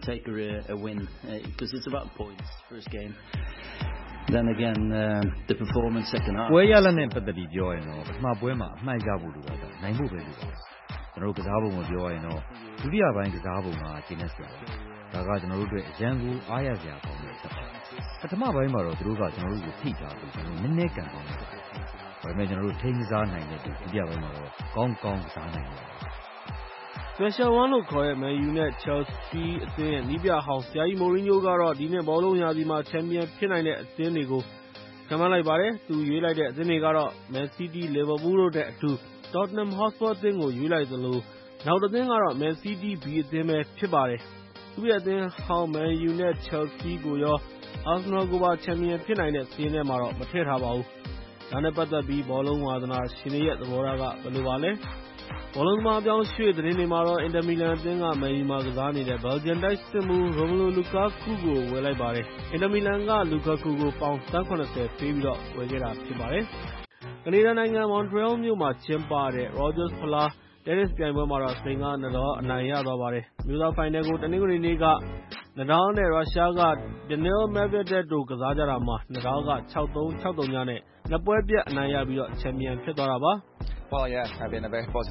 ပွဲရလဒ်နဲ့ပတ်သက်ပြီးပြောရရင်တော့ပထမပွဲမှာအမှတ်ရဖို့လိုတာကနိုင်ဖို့ပဲလိုပါတယ်။ကျွန်တော်တို့ကစားပုံကိုပြောရရင်တော့ဒုတိယပိုင်းကစားပုံကကျင်းနေစရာပါ။ဒါကကျွန်တော်တို့အတွက်အရန်ကိုအားရစရာကောင်းတဲ့ချက်ပါ။ပထမပိုင်းမှာတော့သူတို့ကကျွန်တော်တို့ကိုဖိထားပြီးကျွန်တော်နည်းနည်းကန်ကောင်းတယ်။ဒါပေမဲ့ကျွန်တော်တို့ထိန်းကစားနိုင်တဲ့ဒုတိယပိုင်းမှာတော့ကောင်းကောင်းကစားနိုင်တယ်။ Special One လို့ခေါ်တဲ့ Man U နဲ့ Chelsea အသင်းရဲ့နည်းပြဟောင်းဆရာကြီး Mourinho ကတော့ဒီနှစ်ဘောလုံးရာသီမှာချန်ပီယံဖြစ်နိုင်တဲ့အသင်းတွေကိုခန့်မှန်းလိုက်ပါတယ်။သူရွေးလိုက်တဲ့အသင်းတွေကတော့ Man City, Liverpool တို့နဲ့အတူ Tottenham Hotspur အသင်းကိုရွေးလိုက်သလိုနောက်တစ်သင်းကတော့ Man City B အသင်းပဲဖြစ်ပါတယ်။သူ့ရဲ့အသင်းဟောင်း Man U နဲ့ Chelsea ကိုရော Arsenal ကိုပါချန်ပီယံဖြစ်နိုင်တဲ့စာရင်းထဲမှာတော့မထည့်ထားပါဘူး။ဒါနဲ့ပတ်သက်ပြီးဘောလုံးဝါသနာရှင်တွေရဲ့သဘောထားကဘယ်လိုပါလဲ။ဘောလုံးသမားပြောင်းရွှေ့သတင်းတွေမှာတော့ Inter Milan အသင်းက Man U မှာကစားနေတဲ့ Belgian တိုက်စစ်မှူး Romelu Lukaku ကိုဝယ်လိုက်ပါတယ်။ Inter Milan က Lukaku ကိုပေါင်သန်း70ပေးပြီးတော့ဝယ်ခဲ့တာဖြစ်ပါတယ်။ကနေဒါနိုင်ငံ Montreal မြို့မှာကျင်းပတဲ့ Rogers Federer တင်းနစ်ပြိုင်ပွဲမှာတော့စပိန်က Nadal အနိုင်ရသွားပါတယ်။အမျိုးသားဖိုင်နယ်ကိုတနင်္ဂနွေနေ့က Nadal နဲ့ရုရှားက Daniil Medvedev တို့ကစားကြတာမှာ Nadal က 6-3, 6-0 နဲ့2 ပွဲပြတ်အနိုင်ရပြီးတော့ချန်ပီယံဖြစ်သွားတာပါ။ဟုတ်ပါတယ်။ဒါက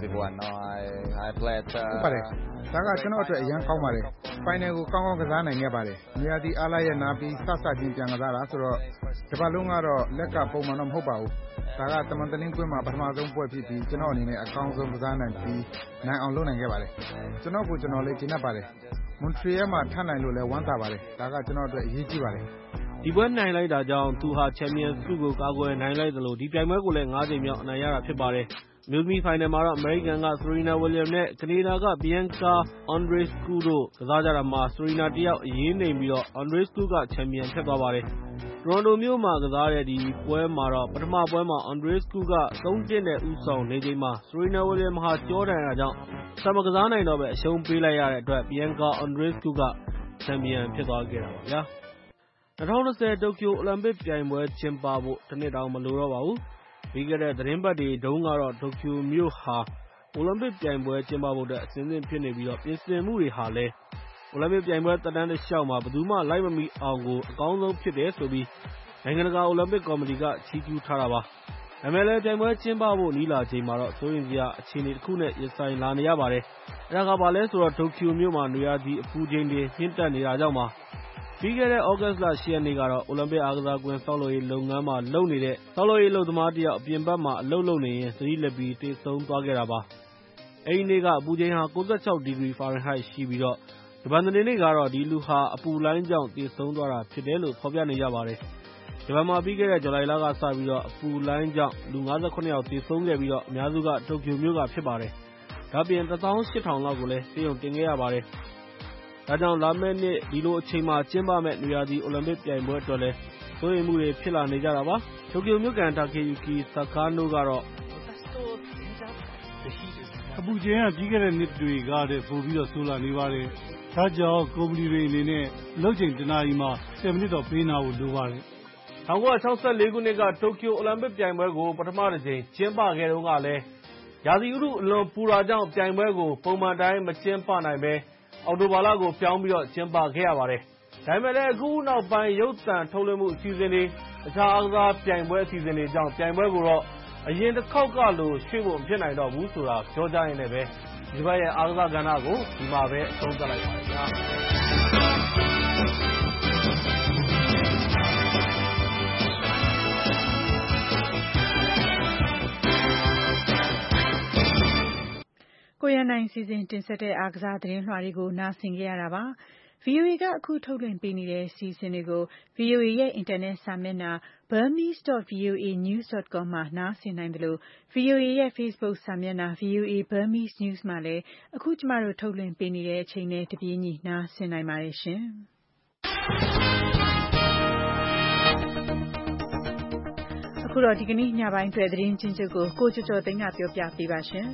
ကျွန်တော်အတွက်အရန်ကောင်းပါတယ်။ဖိုင်နယ်ကိုကောင်းကောင်းကစားနိုင်ခဲ့ပါတယ်။နေရာဒီအားလာရဲ့နာပြီးစချင်းပြန်ကစားတာဆိုတော့ဒီပတ်လုံးကတော့လက်ကပုံမှန်တော့မဟုတ်ပါဘူး။ဒါကတမန်တလင်းကွင်းမှာပထမဆုံးပွဲဖြစ်ပြီးကျွန်တော်အနေနဲ့အကောင်းဆုံးကစားနိုင်ပြီးနိုင်အောင်လုပ်နိုင်ခဲ့ပါတယ်။ကျွန်တော်လေးကျင်းတတ်ပါတယ်။ Montreal မှာထပ်နိုင်လို့လည်းဝမ်းသာပါတယ်။ဒါကကျွန်တော်အတွက်အရေးကြီးပါတယ်။ဒီပွဲနိုင်လိုက်တာကြောင့်သူဟာချန်ပီယံဆုကိုကာကွယ်နိုင်လိုက်သလိုဒီပြိုင်ပွဲကိုလည်း5 ကြိမ်မြောက်အနိုင်ရတာဖြစ်ပါတယ်။အမျိုးသမီးဖိုင်နယ်မှာတော့အမေရိကန်က Serena Williams နဲ့ ကနေဒါက Bianca Andreescu တို့ကစားကြတာမှာ Serena တယောက်အရေးနိမ့်ပြီး Andreescu ကချန်ပီယံဖြစ်သွားပါတယ်။ တိုရွန်တိုမြို့မှာကစားတဲ့ဒီပွဲမှာတော့ပထမပွဲမှာ Andreescu က 3-1 နဲ့ဦးဆောင်နေချိန်မှာ Serena Williams ဟာကျောဒဏ်ရာကြောင့်ဆက်မကစားနိုင်တော့ဘဲအရှုံးပေးလိုက်ရတဲ့အတွက် Bianca Andreescu ကချန်ပီယံဖြစ်သွားခဲ့တာပါဗျာ။ 2020 တိုကျိုအိုလံပစ်ပြိုင်ပွဲကျင်းပဖို့တနှစ်တောင်မလိုတော့ပါဘူး။ ပြီးခဲ့တဲ့သီတင်းပတ်တွေတုန်းကတော့တိုကျိုမြို့ဟာအိုလံပစ်ပြိုင်ပွဲကျင်းပဖို့အတွက်အဆင်သင့်ဖြစ်နေပြီးပြင်ဆင်မှုတွေဟာလည်းအိုလံပစ်ပြိုင်ပွဲသက်တမ်းတလျှောက်မှာဘယ်သူမှလိုက်မမီအောင်ကိုအကောင်းဆုံးဖြစ်တယ်ဆိုပြီးနိုင်ငံတကာအိုလံပစ်ကော်မတီကချီးကျူးထားတာပါ။ဒါပေမဲ့လည်းပြိုင်ပွဲကျင်းပဖို့နီးလာချိန်မှာတော့စိုးရိမ်စရာအခြေအနေတစ်ခုနဲ့ရင်ဆိုင်လာနေရပါတယ်။အဲဒါကဘာလဲဆိုတော့တိုကျိုမြို့မှာနွေရာသီအပူချိန်တွေမြင့်တက်နေတာကြောင့်ပါ။ပြီးခဲ့တဲ့ သြဂုတ်လ 8 ရက်နေ့ကတော့အိုလံပစ်အားကစားကွင်းဆောက်လုပ်ရေးလုပ်ငန်းမှာလုပ်နေတဲ့ဆောက်လုပ်ရေးအလုပ်သမားတစ်ယောက်အပြင်ဘက်မှာအလုပ်လုပ်နေရင်သတိလစ်ပြီးသေဆုံးသွားခဲ့တာပါ။အဲဒီနေ့ကအပူချိန်ဟာ 96 ဒီဂရီ ဖာရင်ဟိုက်ရှိပြီးဂျပန်သတင်းတွေကတော့ဒီလူဟာအပူလှိုင်းကြောင့်သေဆုံးသွားတာဖြစ်တယ်လို့ဖော်ပြနေကြပါတယ်။ဂျပန်မှာပြီးခဲ့တဲ့ဇူလိုင်လကစပြီးအပူလှိုင်းကြောင့်လူ 58 ယောက်သေဆုံးခဲ့ပြီးအများစုကတိုကျိုမြို့ကဖြစ်ပါတယ်။ဒါ့အပြင် 18000 လောက်ကိုလည်းဆေးရုံတင်ခဲ့ရပါတယ်။ဒါကြောင့်လာမယ့်နှစ်ဒီလိုအချိန်မှာကျင်းပမယ့်နွေရာသီအိုလံပစ်ပြိုင်ပွဲအတွက်လည်းစိုးရိမ်မှုတွေဖြစ်လာနေကြတာပါ။တိုကျိုမြို့ကန် Takeyuki Sakano ကတော့အပူချိန်ကပြီးခဲ့တဲ့နှစ်တွေကတည်းပိုပြီးဆိုးလာနေပါတယ်။ဒါကြောင့်ကုမ္ပဏီတွေအနေနဲ့အလုပ်ချိန်တစ်နာရီမှာ10 မိနစ်တော့ပေးနာဖို့လိုပါတယ်။1964 ခုနှစ်ကတိုကျိုအိုလံပစ်ပြိုင်ပွဲကိုပထမတစ်ကြိမ်ကျင်းပခဲ့တုန်းကလည်းရာသီဥတုအလွန်ပူတာကြောင့်ပြိုင်ပွဲကိုပုံမှန်တိုင်းမကျင်းပနိုင်ဘဲအောက်တိုဘာလကိုပြောင်းပြီးကျင်းပခဲ့ရပါတယ်။ဒါပေမဲ့လည်းအခုနောက်ပိုင်းရုပ်သံထုတ်လွှင့်မှုအစီအစဉ်တွေအခြားအားကစားပြိုင်ပွဲအစီအစဉ်တွေကြောင့်ပြိုင်ပွဲကိုတော့အရင်တစ်ခေါက်ကလိုရွှေ့ဖို့မဖြစ်နိုင်တော့ဘူးဆိုတာပြောကြရင်လည်းဒီဘက်ရဲ့အားကစားကဏ္ဍကိုဒီမှာပဲအဆုံးသတ်လိုက်ပါမယ်။ကိုရန်နိုင်စီစဉ်တင်ဆက်တဲ့အားကစားသတင်းလွှာတွေကိုနားဆင်ကြရတာပါ။ VOA ကအခုထုတ်လွှင့်ပေးနေတဲ့အစီအစဉ်တွေကို VOA ရဲ့အင်တာနက်စာမျက်နှာ burmese.voanews.com မှာနားဆင်နိုင်သလို VOA ရဲ့ Facebook စာမျက်နှာ VOA Burmese News မှာလည်းအခုကျမတို့ထုတ်လွှင့်ပေးနေတဲ့အချိန်နဲ့တပြေးညီနားဆင်နိုင်ပါတယ်ရှင်။အခုတော့ဒီကနေ့ညပိုင်းအတွက်သတင်းချင်းချုပ်ကိုကိုကျော်ကျော်သိန်းကပြောပြပေးပါရှင်။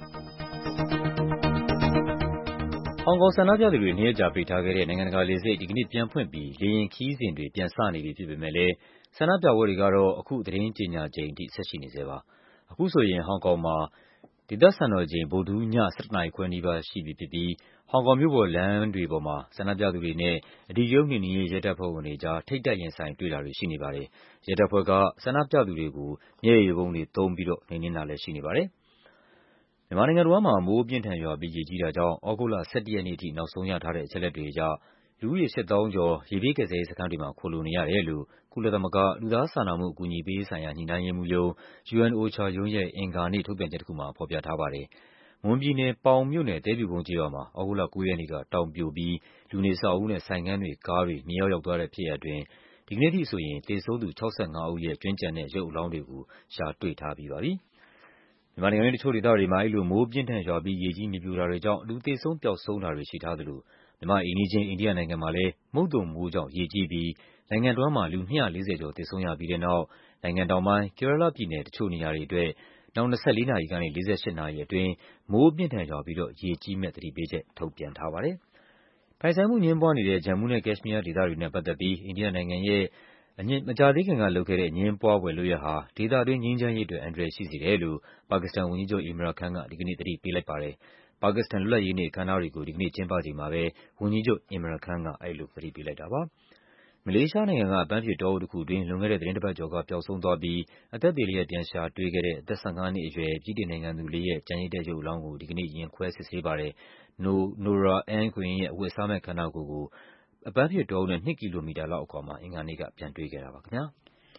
ဟောင်ကောင်ဆန္ဒပြသူတွေ2 ရက်ကြာပိတ်ထားခဲ့တဲ့နိုင်ငံတကာလေဆိပ်ဒီကနေ့ပြန်ဖွင့်ပြီးလေယာဉ်ခရီးစဉ်တွေပြန်စနေပြီဖြစ်ပေမဲ့လည်းဆန္ဒပြပွဲတွေကတော့အခုသတင်းကြေညာချိန်အထိဆက်ရှိနေဆဲပါ။အခုဆိုရင်ဟောင်ကောင်မှာဒေသစံတော်ချိန်ဗုဒ္ဓဟူးည 17 နာရီခွဲနီးပါးရှိပြီဖြစ်ပြီးဟောင်ကောင်မြို့ပေါ်လမ်းတွေပေါ်မှာဆန္ဒပြသူတွေနဲ့အဓိကရုဏ်းနှိမ်နင်းရေးရဲတပ်ဖွဲ့ဝင်တွေကြားထိပ်တိုက်ရင်ဆိုင်တွေ့တာတွေရှိနေပါတယ်။ရဲတပ်ဖွဲ့ကဆန္ဒပြသူတွေကိုမျက်ရည်ယိုဗုံးတွေသုံးပြီးနှိမ်နင်းတာလည်းရှိနေပါတယ်။မြန်မာနိုင်ငံတဝန်းမှာမိုးအပြင်းထန်ရွာပြီးရေကြီးတာကြောင့်သြဂုတ်လ 17 ရက်နေ့အထိနောက်ဆုံးရထားတဲ့အချက်အလက်တွေအရလူဦးရေ 8,000 ကျော်ရေဘေးကယ်ဆယ်ရေးစခန်းတွေမှာခိုလှုံနေရတယ်လို့ကုလသမဂ္ဂလူသားစာနာမှုအကူအညီပေးရေးဆိုင်ရာညှိနှိုင်းရေးမှူးရုံး UNOCHA ရုံးရဲ့အင်္ဂါနေ့ထုတ်ပြန်ချက်တစ်ခုမှာဖော်ပြထားပါတယ်။မွန်ပြည်နယ်၊ ပေါင်မြို့နယ်၊ သဲဖြူကုန်းကျေးရွာမှာသြဂုတ်လ 9 ရက်နေ့ကတောင်ပြိုပြီးလူနေအဆောက်အဦးနဲ့ဆိုင်ခန်းတွေ၊ကားတွေမြေအောက်ရောက်သွားတဲ့ဖြစ်ရပ်အတွင်းဒီကနေ့ထိဆိုရင်သေဆုံးသူ 65 ဦးရဲ့ကြွင်းကျန်တဲ့ရုပ်အလောင်းတွေကိုရှာတွေ့ထားပြီးပါပြီ။မြန်မာနိုင်ငံတွင်းတချို့ဒေသတွေမှာအဲဒီလိုမိုးပြင်းထန်ရွာပြီးရေကြီးမြေပြိုတာတွေကြောင့်လူသေဆုံးပျောက်ဆုံးတာတွေရှိထားသလိုမြန်မာ့အိမ်နီးချင်းအိန္ဒိယနိုင်ငံမှာလည်းမုတ်သုန်မိုးကြောင့်ရေကြီးပြီးနိုင်ငံတစ်ဝန်းမှာလူ 240 ကျော်သေဆုံးရပြီးတဲ့နောက်နိုင်ငံတောင်ပိုင်းကေရလပြည်နယ်တချို့နေရာတွေအတွက်နောက်24 နာရီကနေ48 နာရီအတွင်းမိုးအပြင်းထန်ရွာပြီးရေကြီးမယ့်သတိပေးချက်ထုတ်ပြန်ထားပါတယ်။ပိုင်ဆိုင်မှုအငြင်းပွားနေတဲ့ဂျမ္မူနဲ့ကက်ရှ်မီးယားဒေသတွေနဲ့ပတ်သက်ပြီးအိန္ဒိယနိုင်ငံရဲ့မကြာသေးခင်ကလုပ်ခဲ့တဲ့အငြင်းပွားဖွယ်လုပ်ရပ်ဟာဒေသတွင်းငြိမ်းချမ်းရေးအတွက်အန္တရာယ်ရှိစေတယ်လို့ပါကစ္စတန်ဝန်ကြီးချုပ် Imran Khan ကဒီကနေ့သတိပေးလိုက်ပါတယ်။ပါကစ္စတန်လွတ်လပ်ရေးနေ့အခမ်းအနားတွေကိုဒီကနေ့ကျင်းပချိန်မှာပဲဝန်ကြီးချုပ် Imran Khan ကအဲဒီလိုသတိပေးလိုက်တာပါ။မလေးရှားနိုင်ငံကအပန်းဖြေတောအုပ်တစ်ခုအတွင်းလွန်ခဲ့တဲ့သီတင်းတစ်ပတ်ကျော်ကပျောက်ဆုံးသွားပြီးအသက်သေလျက်ပြန်ရှာတွေ့ခဲ့တဲ့အသက် 15 နှစ်အရွယ်ဗြိတိန်နိုင်ငံသူလေးရဲ့ကျန်ရစ်တဲ့ရုပ်အလောင်းကိုဒီကနေ့ရင်ခွဲစစ်ဆေးပါတယ်။ Noor Ann Queen ရဲ့အဝတ်အစားမဲ့ခန္ဓာကိုယ်ကိုအပန်းဖြေတောအုပ်နဲ့2 ကီလိုမီတာလောက်အကွာမှာအင်္ဂါနေ့ကပြန်တွေ့ခဲ့တာပါခင်ဗျာ။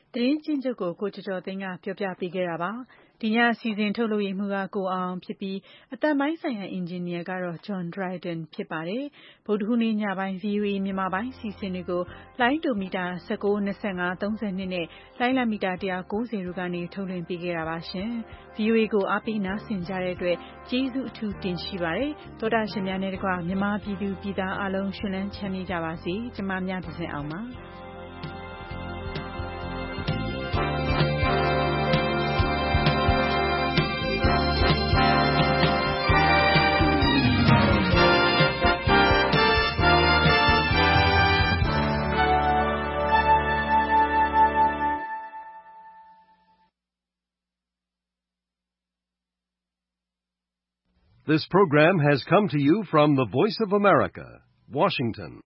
သတင်းချင်းချုပ်ကိုကိုကျော်ကျော်သိန်းကပြောပြပေးခဲ့တာပါ။ဒီညအစီအစဉ်ထုတ်လုပ်ရေးမှူးကကိုအောင်ဖြစ်ပြီးအသံပိုင်းဆိုင်ရာအင်ဂျင်နီယာကတော့ John Dryden ဖြစ်ပါတယ်။ဗုဒ္ဓဟူးနေ့ညပိုင်း VOA မြန်မာပိုင်းစီစဉ်တွေကိုလိုင်းဒိုမီတာ19, 25, 32နဲ့လိုင်းလမီတာ190တို့ကနေထုတ်လွှင့်ပေးခဲ့တာပါရှင်။ VOA ကိုအားပေးနားဆင်ကြတဲ့အတွက်ကျေးဇူးအထူးတင်ရှိပါတယ်။သောတာရှင်များနဲ့တကွမြန်မာပြည်သူပြည်သားအလုံးရှင်လန်းချမ်းမြေ့ကြပါစေ။ကျမများတစ်စင်အောင်ပါ။ This program has come to you from the Voice of America, Washington.